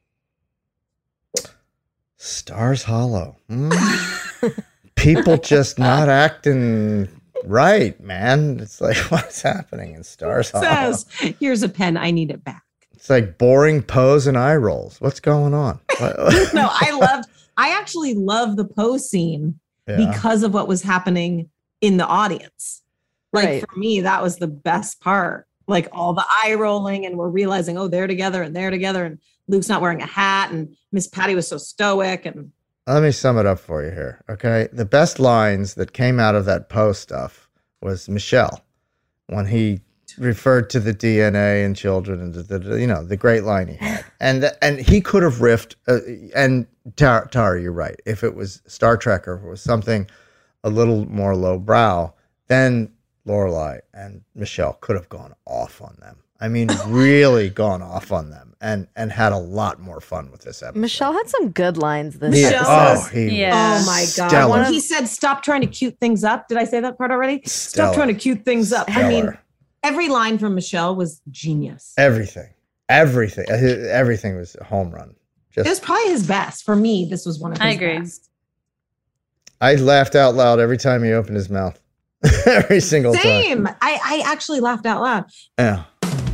Stars Hollow. Hmm. People just not acting right, man. It's like, what's happening in Stars Hollow? Says, here's a pen, I need it back. It's like boring pose and eye rolls. What's going on? What- No, I loved, I actually love the Poe scene Yeah. because of what was happening in the audience. Like Right. for me, that was the best part. Like all the eye rolling, and we're realizing, oh, they're together and they're together, and Luke's not wearing a hat, and Miss Patty was so stoic, and Let me sum it up for you here. Okay. The best lines that came out of that Poe stuff was Michelle when he referred to the D N A in children and the, the you know, the great line he had. And th- and he could have riffed uh, and Tara, Tara, you're right. If it was Star Trek or if it was something a little more lowbrow, then Lorelai and Michelle could have gone off on them. I mean, really gone off on them and and had a lot more fun with this episode. Michelle had some good lines this He- episode. oh, he Yeah. was oh my god! stellar. When he said, "Stop trying to cute things up," did I say that part already? Stellar. Stop trying to cute things up. I mean, Stellar. every line from Michelle was genius. Everything, everything, everything was a home run. It was Just, probably his best. For me, this was one of his I agree. best. I laughed out loud every time he opened his mouth. Every single time. Same. I, I actually laughed out loud. Yeah.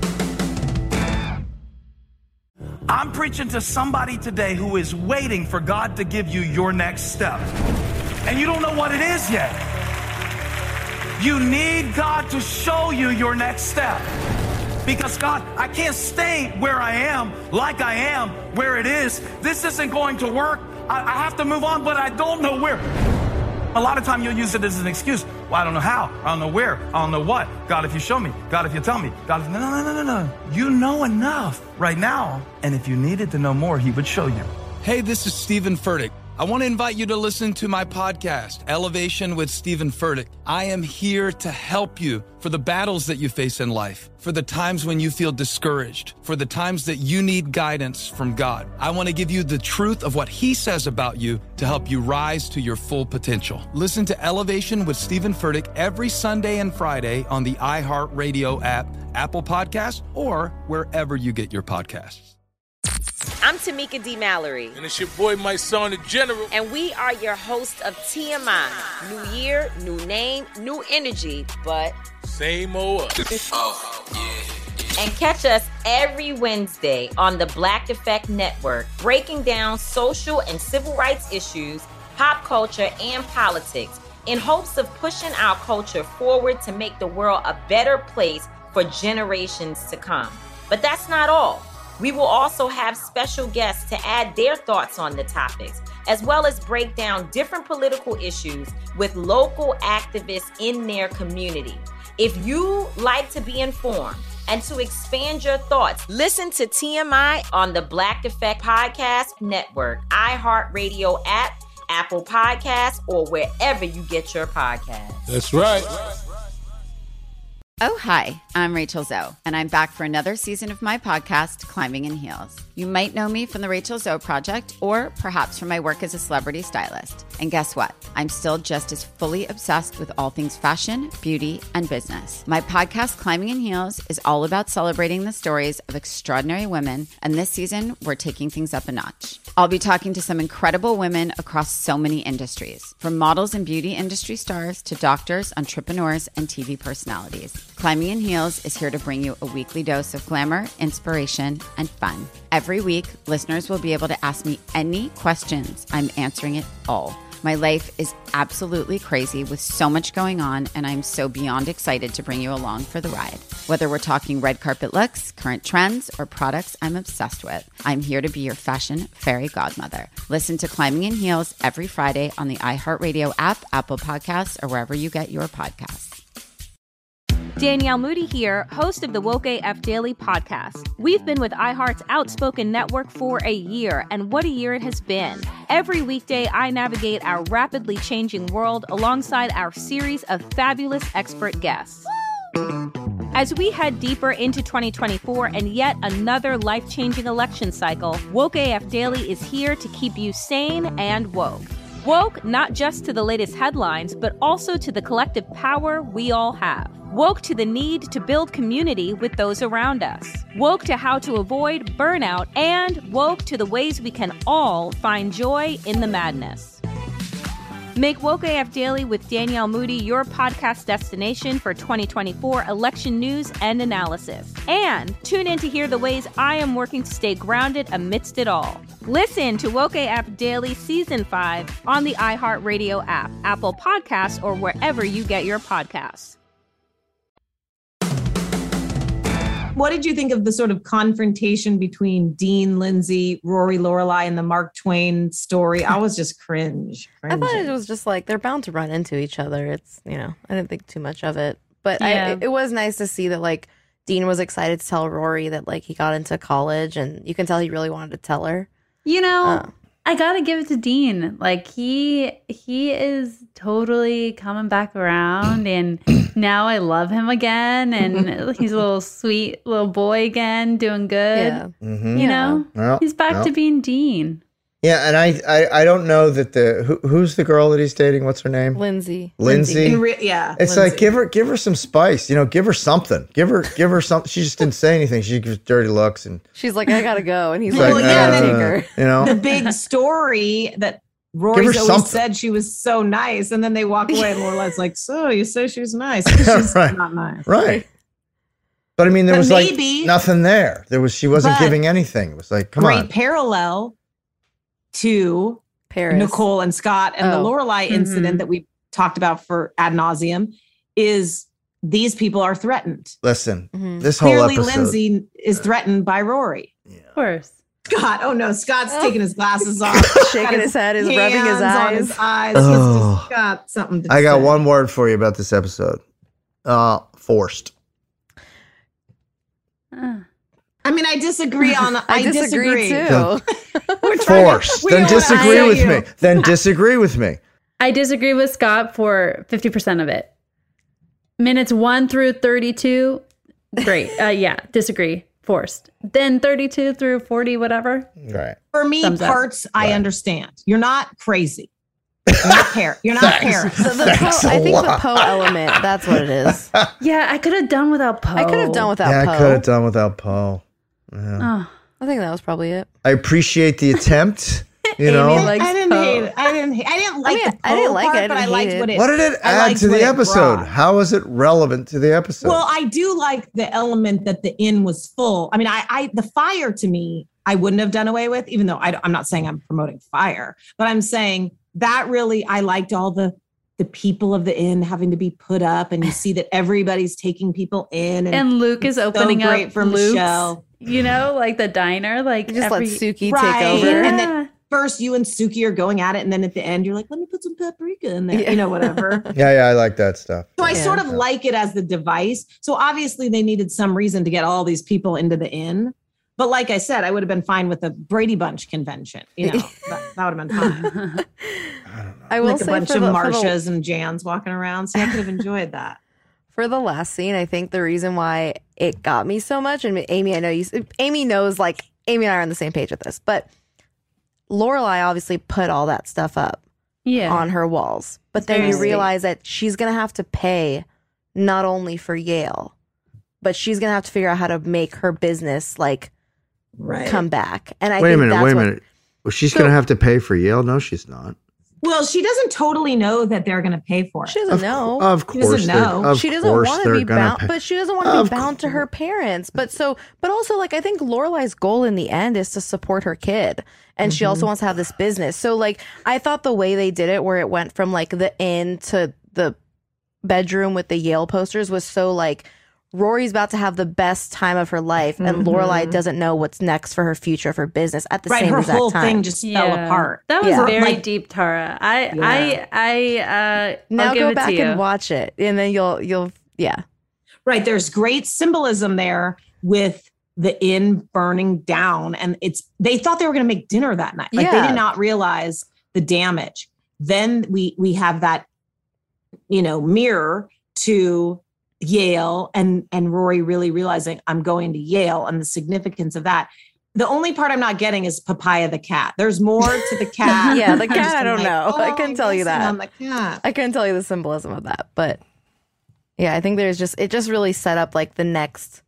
I'm preaching to somebody today who is waiting for God to give you your next step. And you don't know what it is yet. You need God to show you your next step. Because God, I can't stay where I am, like I am, where it is. This isn't going to work. I, I have to move on, but I don't know where. A lot of time you'll use it as an excuse. Well, I don't know how. I don't know where. I don't know what. God, if you show me. God, if you tell me. God, if... No, no, no, no, no. You know enough right now. And if you needed to know more, he would show you. Hey, this is Stephen Furtick. I want to invite you to listen to my podcast, Elevation with Stephen Furtick. I am here to help you for the battles that you face in life, for the times when you feel discouraged, for the times that you need guidance from God. I want to give you the truth of what he says about you to help you rise to your full potential. Listen to Elevation with Stephen Furtick every Sunday and Friday on the iHeartRadio app, Apple Podcasts, or wherever you get your podcasts. I'm Tamika D. Mallory. And it's your boy, my son, the General. And we are your host of T M I. New year, new name, new energy, but... same old us. Oh, yeah. And catch us every Wednesday on the Black Effect Network, breaking down social and civil rights issues, pop culture, and politics, in hopes of pushing our culture forward to make the world a better place for generations to come. But that's not all. We will also have special guests to add their thoughts on the topics, as well as break down different political issues with local activists in their community. If you like to be informed and to expand your thoughts, listen to T M I on the Black Effect Podcast Network, iHeartRadio app, Apple Podcasts, or wherever you get your podcasts. That's right. Oh, hi, I'm Rachel Zoe, and I'm back for another season of my podcast, Climbing in Heels. You might know me from the Rachel Zoe Project, or perhaps from my work as a celebrity stylist. And guess what? I'm still just as fully obsessed with all things fashion, beauty, and business. My podcast, Climbing in Heels, is all about celebrating the stories of extraordinary women, and this season, we're taking things up a notch. I'll be talking to some incredible women across so many industries, from models and beauty industry stars to doctors, entrepreneurs, and T V personalities. Climbing in Heels is here to bring you a weekly dose of glamour, inspiration, and fun. Every week, listeners will be able to ask me any questions. I'm answering it all. My life is absolutely crazy with so much going on, and I'm so beyond excited to bring you along for the ride. Whether we're talking red carpet looks, current trends, or products I'm obsessed with, I'm here to be your fashion fairy godmother. Listen to Climbing in Heels every Friday on the iHeartRadio app, Apple Podcasts, or wherever you get your podcasts. Danielle Moody here, host of the Woke A F Daily podcast. We've been with iHeart's Outspoken Network for a year, and what a year it has been. Every weekday, I navigate our rapidly changing world alongside our series of fabulous expert guests. As we head deeper into twenty twenty-four and yet another life-changing election cycle, Woke A F Daily is here to keep you sane and woke. Woke not just to the latest headlines, but also to the collective power we all have. Woke to the need to build community with those around us. Woke to how to avoid burnout, and woke to the ways we can all find joy in the madness. Make Woke A F Daily with Danielle Moody your podcast destination for twenty twenty-four election news and analysis. And tune in to hear the ways I am working to stay grounded amidst it all. Listen to Woke A F Daily Season five on the iHeartRadio app, Apple Podcasts, or wherever you get your podcasts. What did you think of the sort of confrontation between Dean, Lindsay, Rory, Lorelai, and the Mark Twain story? I was just cringe. I thought it was just like they're bound to run into each other. It's, you know, I didn't think too much of it. But Yeah. I, it was nice to see that, like, Dean was excited to tell Rory that, like, he got into college, and you can tell he really wanted to tell her. You know, Uh. I gotta give it to Dean. Like he he is totally coming back around, and now I love him again, and he's a little sweet little boy again, doing good. Yeah. Mhm. You know, Well, he's back well. to being Dean. Yeah, and I, I, I don't know that the who, who's the girl that he's dating? What's her name? Lindsay. Lindsay. In re- yeah. It's Lindsay. like give her give her some spice, you know, give her something. Give her give her something. She just didn't say anything. She gives dirty looks and She's like, I gotta go. And he's It's like, like, yeah, uh, take her. you know. the big story that Give Rory's her always something. said she was so nice, and then they walk away, and Lorelai's like, "So you say she's nice? 'Cause she's Right. not nice." Right. But I mean, there But was maybe- like nothing there. There was she wasn't But- giving anything. It was like, come Great on. parallel to Paris. Nicole and Scott and the Oh. Lorelai Mhm. incident that we talked about for ad nauseum is these people are threatened. Listen, Mhm. this whole Clearly, episode. Lindsay is threatened by Rory. Of course. Scott. Oh no, Scott's taking his glasses off, shaking got his head, is hands rubbing his on eyes. his eyes. Oh. He's just got something to I got say. one word for you about this episode. Uh, forced. Uh. I mean, I disagree on. I, I disagree, disagree. too. Forced. we Then are- disagree I with you. me. Then disagree with me. I disagree with Scott for fifty percent of it. Minutes one through thirty-two, great. Uh, yeah, disagree. Forced. Then thirty-two through forty, whatever. Right. For me, Thumbs up. parts I understand. You're not crazy. You're not Paris. You're not Paris. So the Thanks Poe, a I think the lot. Poe element, that's what it is. Yeah, I could have done without Poe. I could have done without Yeah, Poe. I could have done without Poe. Yeah. Oh. I think that was probably it. I appreciate the attempt. You Amy know, likes I didn't Poe. hate it. I didn't. I didn't like I mean, the I didn't Poe like it. part, I but I didn't liked hate what it. it. what did it I add liked to what the it episode? brought. How is it relevant to the episode? Well, I do like the element that the inn was full. I mean, I, I the fire to me, I wouldn't have done away with, even though I, I'm not saying I'm promoting fire, but I'm saying that really, I liked all the the people of the inn having to be put up, and you see that everybody's taking people in, and, And Luke is it's so opening great up for Luke's, Michelle. you know, like the diner, like Just every, let Suki Right. take over. And then first you and Suki are going at it, and then at the end you're like, let me put some paprika in there, Yeah. you know, whatever. yeah, yeah, I like that stuff. So I Yeah. sort of like it as the device. So obviously they needed some reason to get all these people into the inn. But like I said, I would have been fine with the Brady Bunch convention. You know, that, that would have been fine. I will Like a say bunch for of the, for the- Marshas and Jans walking around. See, I could have enjoyed that. for the last scene, I think the reason why it got me so much, and Amy, I know you, Amy knows, like, Amy and I are on the same page with this, but Lorelai obviously put all that stuff up yeah. on her walls. But It's then very you sweet. realize that she's going to have to pay not only for Yale, but she's going to have to figure out how to make her business, like, Right. come back. And I wait a think minute, that's wait a what- minute. Well, she's So- going to have to pay for Yale? No, she's not. Well, she doesn't totally know that they're going to pay for it. She doesn't know. Of She doesn't course, they're- know. of she doesn't course want to they're be gonna bound, pay- but she doesn't want to Of be bound to her parents. But so, but also, like, I think Lorelai's goal in the end is to support her kid, and she also wants to have this business. So, like, I thought the way they did it, where it went from like the inn to the bedroom with the Yale posters, was so like Rory's about to have the best time of her life, and Lorelai doesn't know what's next for her future for business at the Right, same her exact whole time. thing just fell apart. That was Yeah. very Like- deep, Tara. I, Yeah. I, I, uh, now I'll give go it back to you. and watch it, and then you'll, you'll, yeah. Right. There's great symbolism there with the inn burning down. And it's, they thought they were going to make dinner that night. Like they Yeah. did not realize the damage. Then we, we have that, you know, mirror to Yale and, and Rory really realizing I'm going to Yale and the significance of that. The only part I'm not getting is Papaya the cat. There's more to the cat. Yeah, the I'm cat, just I don't like, know. I oh, couldn't tell you guessing that. On the cat. I couldn't tell you the symbolism of that, but yeah, I think there's just, it just really set up like the next,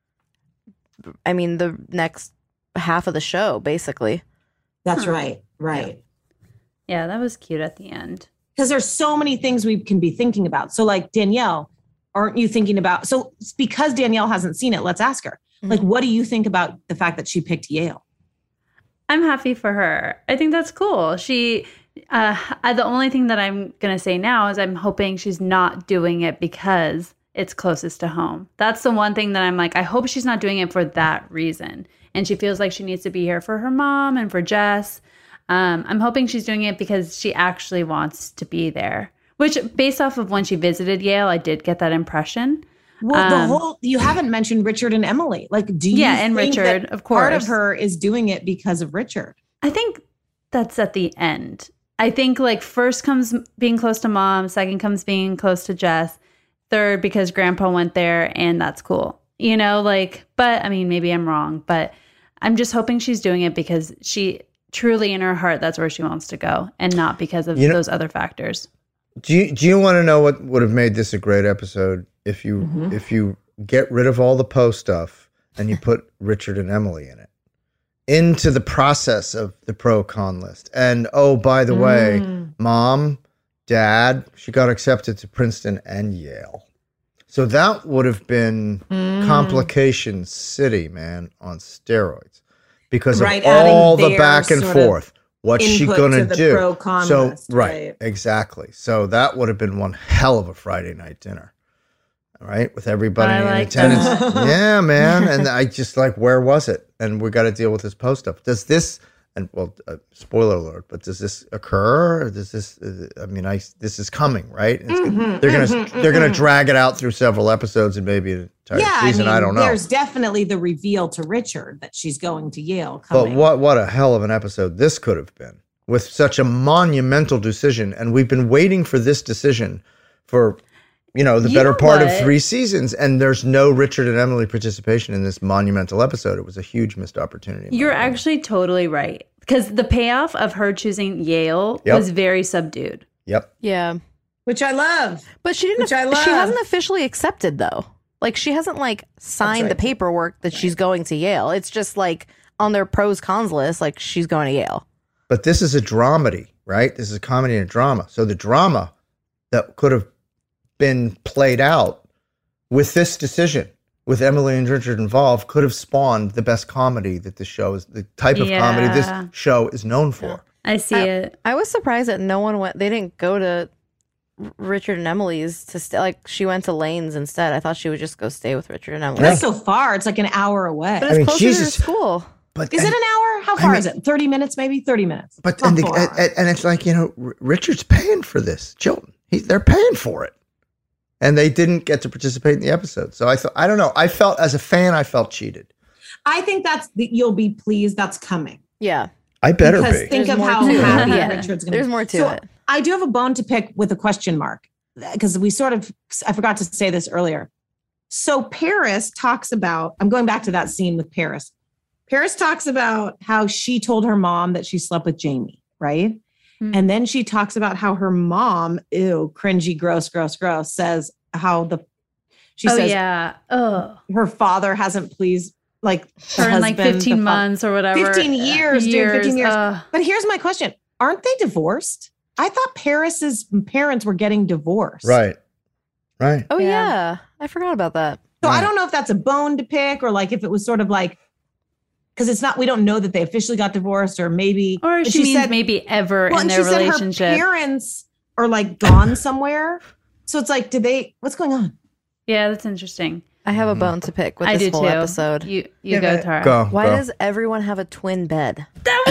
I mean, the next half of the show, basically. That's right. Right. Yeah, that was cute at the end. Because there's so many things we can be thinking about. So like Danielle, aren't you thinking about, so it's because Danielle hasn't seen it, let's ask her. Mm-hmm. Like, what do you think about the fact that she picked Yale? I'm happy for her. I think that's cool. She, uh, I, the only thing that I'm going to say now is I'm hoping she's not doing it because it's closest to home. That's the one thing that I'm like, I hope she's not doing it for that reason. And she feels like she needs to be here for her mom and for Jess. Um, I'm hoping she's doing it because she actually wants to be there, which based off of when she visited Yale, I did get that impression. Well, the Um, whole, you haven't mentioned Richard and Emily. Like, do you Yeah, and think Richard, that of part of course. her is doing it because of Richard? I think that's at the end. I think like first comes being close to mom, second comes being close to Jess, third because grandpa went there and that's cool. You know, like, but I mean, maybe I'm wrong, but I'm just hoping she's doing it because she truly in her heart, that's where she wants to go and not because of You know- those other factors. Do you do you want to know what would have made this a great episode if you Mm-hmm. if you get rid of all the Poe stuff and you put Richard and Emily in it into the process of the pro con list? And oh, by the way, Mm. mom, dad, she got accepted to Princeton and Yale. So that would have been Mm. Complication City, man, on steroids because Right, of adding all the their back and sort of forth. What's she input gonna to the do? pro-con so list, right, right. exactly. So that would have been one hell of a Friday night dinner. All right, with everybody I in like attendance. that. Yeah, man. And I just like, where was it? and we got to deal with this post stuff. Does this, and well, uh, spoiler alert, but does this occur? Or does this, uh, I mean, I, this is coming, right? It's, Mhm, they're going to, mhm, they're going mhm. to drag it out through several episodes and maybe an entire Yeah, season. I, I, mean, don't know. There's definitely the reveal to Richard that she's going to Yale But coming. what, what a hell of an episode this could have been with such a monumental decision. And we've been waiting for this decision for, you know, the You better know part of what? three seasons. And there's no Richard and Emily participation in this monumental episode. It was a huge missed opportunity. You're actually totally right. Because the payoff of her choosing Yale Yep. was very subdued. Yep. Yeah. Which I love. But she didn't. Which I love. She hasn't officially accepted though. Like she hasn't like signed right. the paperwork that she's going to Yale. It's just like on their pros cons list, like she's going to Yale. But this is a dramedy, right? This is a comedy and a drama. So the drama that could have been played out with this decision, with Emily and Richard involved, could have spawned the best comedy that this show is, the type of comedy this Yeah. show is known for. I see I, it. I was surprised that no one went. They didn't go to R- Richard and Emily's to stay. Like she went to Lane's instead. I thought she would just go stay with Richard and Emily. That's so far. It's like an hour away. But it's mean, closer Jesus. to school. But Is it an hour? How far is it? thirty minutes, maybe? thirty minutes. But Not and, the, four hours. and, and it's like, you know, R- Richard's paying for this. Chilton, he, they're paying for it, and they didn't get to participate in the episode. So I thought, I don't know. I felt as a fan, I felt cheated. I think that's the, you'll be pleased that's coming. Yeah. I better because be. think There's of more how to it. happy Yeah. Richard's going to be. There's more to So it. I do have a bone to pick with a question mark because we sort of, I forgot to say this earlier. So Paris talks about, I'm going back to that scene with Paris. Paris talks about how she told her mom that she slept with Jamie, right? Hmm. And then she talks about how her mom, ew, cringy, gross, gross, gross, says how the, she oh, says yeah. Oh. her father hasn't pleased like the Her in like husband, fifteen the fa- months or whatever. fifteen years, dude, fifteen years. Ugh. But here's my question. Aren't they divorced? I thought Paris's parents were getting divorced. Right. Right. Oh Yeah. yeah. I forgot about that. So I don't know if that's a bone to pick or like if it was sort of like, because it's not, we don't know that they officially got divorced or maybe. Or but she, means said- maybe ever well, in and their she said relationship. her parents are like gone somewhere. So it's like, did they, what's going on? Yeah, that's interesting. I have a bone to pick with I this do whole too. episode. You you Yeah, go, but- Tara. Go. Why go. does everyone have a twin bed? That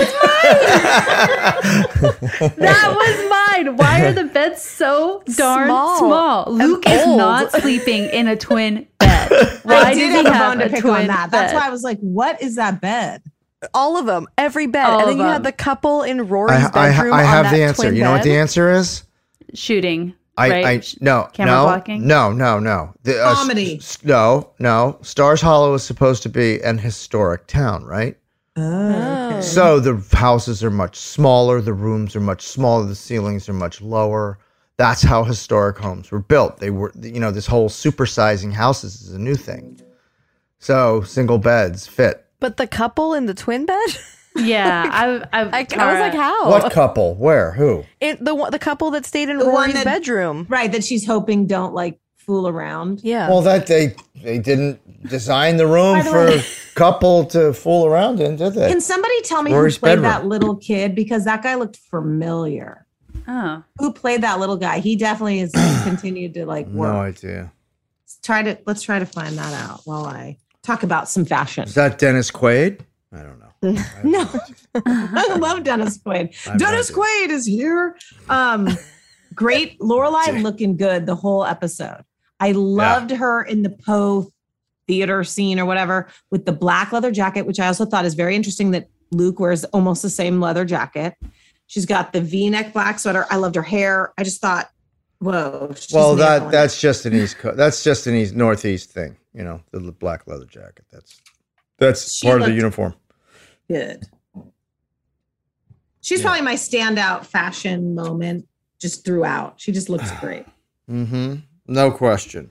was mine. Why are the beds so darn Small small? and Luke is old. not sleeping in a twin bed. Why I does did he have a have bone to a pick twin on that. That's bed? why I was like, what is that bed? All of them, every bed, All and then of you had them. the couple in Rory's I, I, bedroom. I on have that the answer. twin You know what bed. the answer is? Shooting. I, right? I no Camera no blocking? no no no the, uh, Comedy. s- s- no no Stars Hollow is supposed to be an historic town, right? Oh, So the houses are much smaller, the rooms are much smaller, the ceilings are much lower. That's how historic homes were built. They were, you know, this whole supersizing houses is a new thing. So single beds fit. But the couple in the twin bed? Yeah, I, I, I, I was Tara- like, how? What couple? Where? Who? It, the one- the couple that stayed in The one Rory's that- bedroom. right. That she's hoping don't like fool around. Yeah. Well, that they they didn't design the room By the for way- couple to fool around in, did they? Can somebody tell me Rory's who played bedroom. that little kid? Because that guy looked familiar. Oh, Who played that little guy? He definitely has continued to like work. No idea. Let's try to let's try to find that out while I talk about some fashion. Is that Dennis Quaid? I don't know. No, I love Dennis Quaid. I have no Dennis idea. Quaid is here. Um, great Lorelai looking good the whole episode. I loved her in the Poe theater scene or whatever with the black leather jacket, which I also thought is very interesting that Luke wears almost the same leather jacket. She's got the V-neck black sweater. I loved her hair. I just thought, whoa. she's Well, nailing that it. that's just an East Coast. That's just an East Northeast thing. You know, the l- black leather jacket. That's that's She part of the looked- uniform. good. She's probably my standout fashion moment just throughout. She just looks great. Mm-hmm. No question.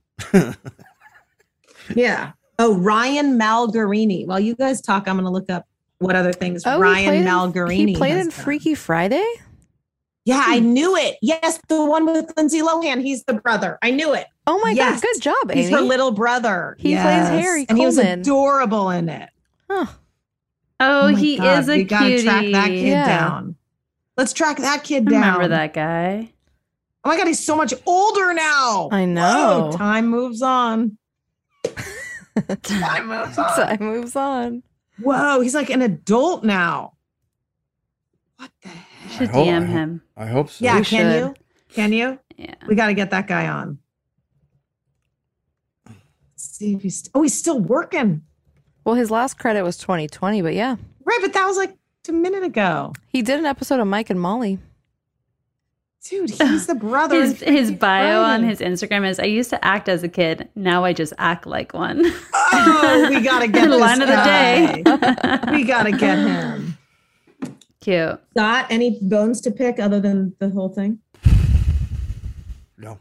Yeah. Oh, Ryan Malgarini. While you guys talk, I'm going to look up what other things Oh, he Ryan played in- Malgarini He played has in done. Freaky Friday? Yeah, I knew it. Yes, the one with Lindsay Lohan. He's the brother. I knew it. Oh my Yes. God, good job, Amy. He's her little brother. He plays Harry and he was Coleman. adorable in it. Huh. oh, my he God, is a we gotta cutie. track that kid Yeah. down. Let's track that kid I down. remember that guy. Oh my God, he's so much older now. I know. Whoa, time moves on. Time moves on. Time moves on. Whoa, he's like an adult now. Should I hope- D M I hope- him. I hope so. Yeah, We can should. you? Can you? Yeah. We got to get that guy on. Let's see if he's. Oh, he's still working. Well, his last credit was twenty twenty, but yeah. Right, but that was like a minute ago. He did an episode of Mike and Molly. Dude, he's the brother. His, in his Freaky bio on Friday. his Instagram is, I used to act as a kid. Now I just act like one. Oh, we got to get this Line of the guy. day. We got to get him. Cute. Got any bones to pick other than the whole thing? No.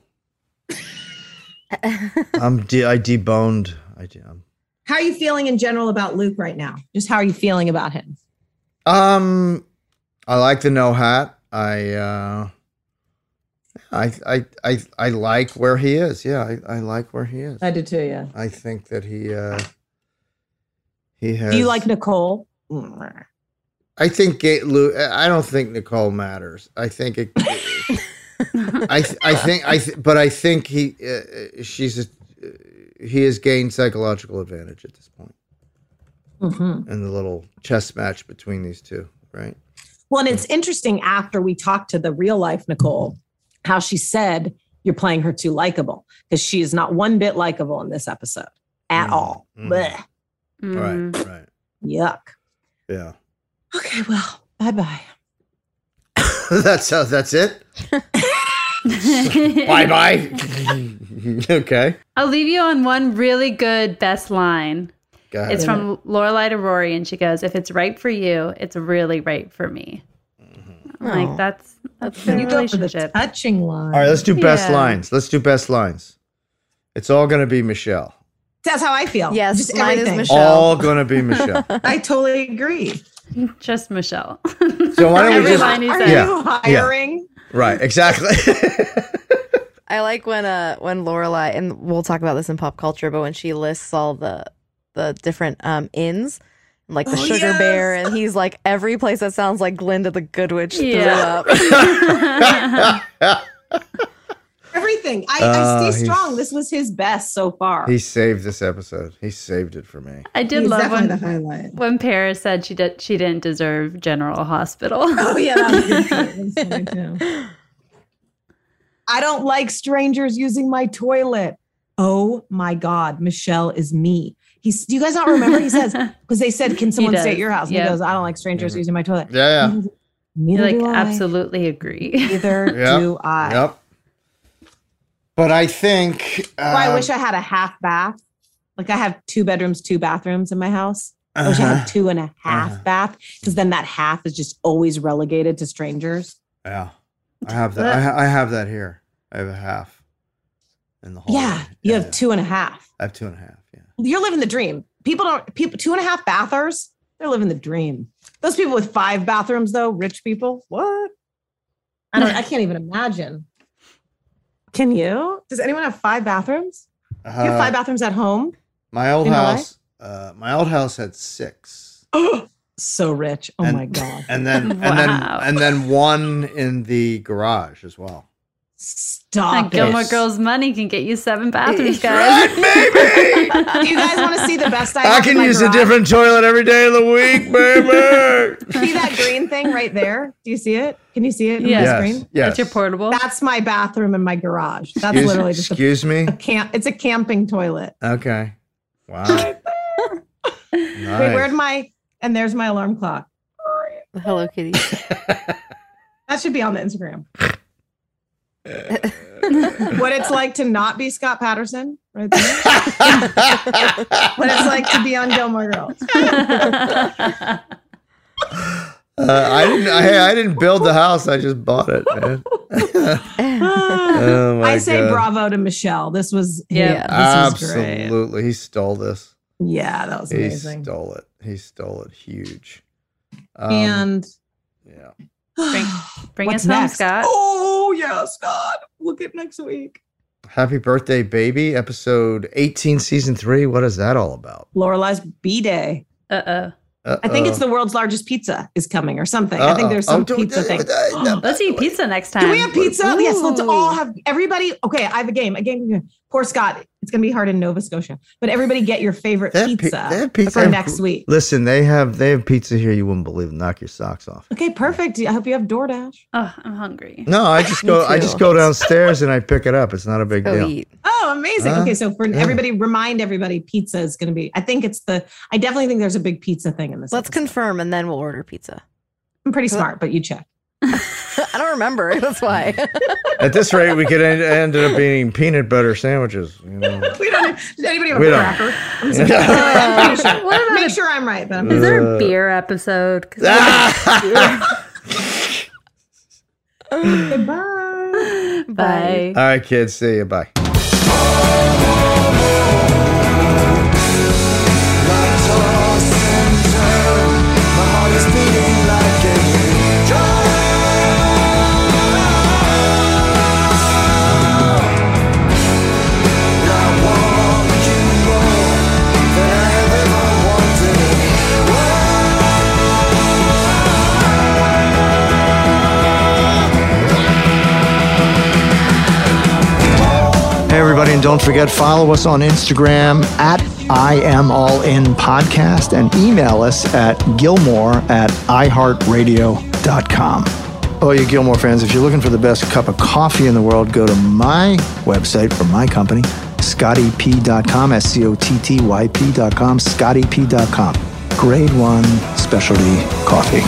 I'm de- I deboned. I de- um, How are you feeling in general about Luke right now? Just how are you feeling about him? um, I like the no hat. I uh, I I I I like where he is. Yeah, I, I like where he is. I do too, yeah. I think that he uh, he has. Do you like Nicole? I think Ga- Lu- I don't think Nicole matters. I think it. I th- I think I th- but I think he uh, she's a, uh, he has gained psychological advantage at this point Mm-hmm. in the little chess match between these two, right? Well, and it's interesting after we talked to the real life Nicole, how she said you're playing her too likable because she is not one bit likable in this episode at all. Mm. Blech. Right, right, Yuck. yeah. Okay, well, bye bye. that's how. That's it. Bye bye. Okay. I'll leave you on one really good best line. Go ahead. It's from Lorelai to Rory, and she goes, "If it's right for you, it's really right for me." I'm like, Oh. that's that's the You go for the relationship. touching line. All right, let's do best Yeah. lines. Let's do best lines. It's all going to be Michelle. That's how I feel. Yes, Just mine is everything. Michelle. All going to be Michelle. I totally agree. Just Michelle. So why don't we Every just? line he Are said. Yeah. you hiring? Right. Exactly. I like when uh when Lorelai, and we'll talk about this in pop culture, but when she lists all the the different um inns, like the Oh, Sugar yes. Bear, and he's like every place that sounds like Glinda the Good Witch Yeah. threw up. Everything. I, Uh, I he's- stay strong. This was his best so far. He saved this episode. He saved it for me. I did He's love definitely when the highlight. when Paris said she did she didn't deserve General Hospital. Oh yeah, that was good. That was funny too. I don't like strangers using my toilet. Oh my God, Michelle is me. He's. Do you guys not remember? He says because they said, "Can someone stay does, at your house?" And yeah. he goes, "I don't like strangers using my toilet." Yeah. Yeah. Neither You're like, do I. absolutely agree. Neither Yep. do I. Yep. But I think. Uh, Well, I wish I had a half bath. Like I have two bedrooms, two bathrooms in my house. I wish I Uh-huh. had two and a half Uh-huh. bath because then that half is just always relegated to strangers. Yeah. I have that. I, ha- I have that here. I have a half in the hallway. Yeah, you have two and a half. I have two and a half. Yeah. You're living the dream. People don't. People two and a half bathers. They're living the dream. Those people with five bathrooms, though, rich people. What? I don't. I can't even imagine. Can you? Does anyone have five bathrooms? Do you have Uh, five bathrooms at home? My old in L A? house. Uh, my old house had six. So rich. Oh and, my God. And then and Wow. then and then one in the garage as well. Stop And Gilmore it. Girls money can get you seven bathrooms, guys. Do you guys want to see the best I have I in can my use a garage? different toilet every day of the week, baby. See that green thing right there? Do you see it? Can you see it in Yes. the Yes. screen? Yes. That's your portable. That's my bathroom in my garage. That's Excuse, literally just a, excuse me. a camp. It's a camping toilet. Okay. Wow. Wait, Nice. where'd my? And there's my alarm clock. The Hello Kitty. That should be on the Instagram. What it's like to not be Scott Patterson, right there. What it's like to be on Gilmore Girls. Uh, I didn't. I, I didn't build the house. I just bought it, man. Oh my I say God. bravo to Michelle. This was Yeah. yeah. This was great. Absolutely, he stole this. Yeah, that was He amazing. stole it. He stole it huge. Um, And yeah, Bring, bring what's us home, next? Scott. Oh yeah, Scott. We'll get next week. happy birthday, baby! Episode eighteen, season three. What is that all about? Lorelai's B Day. Uh oh. I think it's the world's largest pizza is coming or something. I think there's some Uh-oh. pizza thing. Let's eat pizza next time. Do we have pizza? Yes, let's Ooh. all have everybody. Okay, I have a game. A game. Poor Scott. It's going to be hard in Nova Scotia. But everybody get your favorite They have pizza, pi- they have pizza. for next week. Listen, they have they have pizza here. You wouldn't believe. Knock your socks off. Okay, perfect. I hope you have DoorDash. Oh, I'm hungry. No, I just Me go. I too. just go downstairs and I pick it up. It's not a big Go deal. eat. Oh, amazing. Huh? Okay, so for Yeah. everybody, remind everybody pizza is going to be, I think it's the, I definitely think there's a big pizza thing in this. Let's episode. confirm and then we'll order pizza. I'm pretty smart, but you check. I don't remember. That's why. At this rate, we could end, ended up eating peanut butter sandwiches. You know. We don't, does anybody have We a don't. cracker? I'm sorry. I'm pretty sure. What about Make a- sure I'm right. But I'm Is there Uh, a beer episode? 'Cause Goodbye. Bye. All right, kids. See you. Bye. Hey, everybody, and don't forget, follow us on Instagram at I Am All In Podcast and email us at Gilmore at iHeartRadio dot com. Oh, you Gilmore fans, if you're looking for the best cup of coffee in the world, go to my website for my company, Scotty P dot com, S C O T T Y P dot com, Scotty P dot com. Grade one specialty coffee.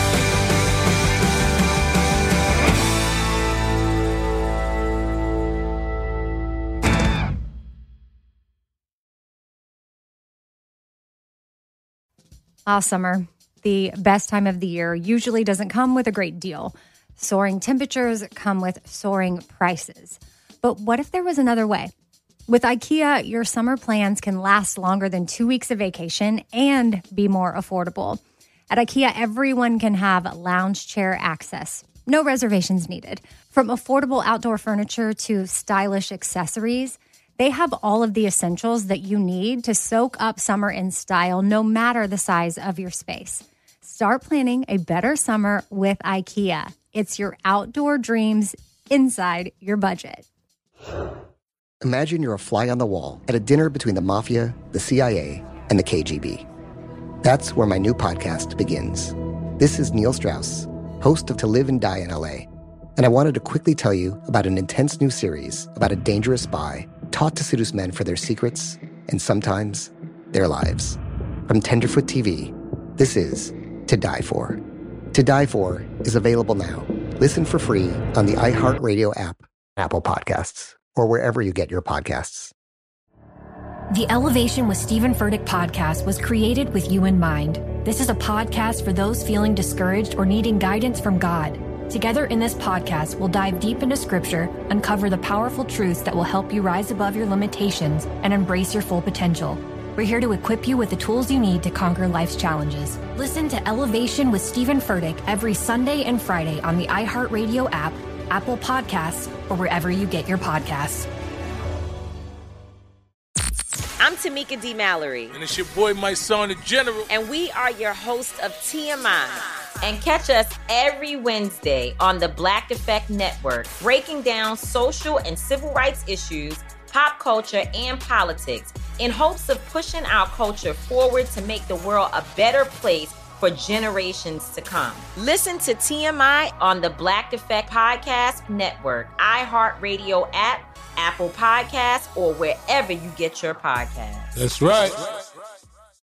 Ah, summer, the best time of the year, usually doesn't come with a great deal. Soaring temperatures come with soaring prices. But what if there was another way? With IKEA, your summer plans can last longer than two weeks of vacation and be more affordable. At IKEA, everyone can have lounge chair access. No reservations needed. From affordable outdoor furniture to stylish accessories, they have all of the essentials that you need to soak up summer in style, no matter the size of your space. Start planning a better summer with IKEA. It's your outdoor dreams inside your budget. Imagine you're a fly on the wall at a dinner between the mafia, the C I A, and the K G B. That's where my new podcast begins. This is Neil Strauss, host of To Live and Die in L A, and I wanted to quickly tell you about an intense new series about a dangerous spy taught to seduce men for their secrets and sometimes their lives. From Tenderfoot T V, this is To Die For. To Die For is available now. Listen for free on the iHeartRadio app, Apple Podcasts, or wherever you get your podcasts. The Elevation with Stephen Furtick podcast was created with you in mind. This is a podcast for those feeling discouraged or needing guidance from God. Together in this podcast, we'll dive deep into scripture, uncover the powerful truths that will help you rise above your limitations and embrace your full potential. We're here to equip you with the tools you need to conquer life's challenges. Listen to Elevation with Stephen Furtick every Sunday and Friday on the iHeartRadio app, Apple Podcasts, or wherever you get your podcasts. I'm Tamika D. Mallory. And it's your boy, my son, the General. And we are your hosts of T M I. And catch us every Wednesday on the Black Effect Network, breaking down social and civil rights issues, pop culture, and politics in hopes of pushing our culture forward to make the world a better place for generations to come. Listen to T M I on the Black Effect Podcast Network, iHeartRadio app, Apple Podcasts, or wherever you get your podcasts. That's right.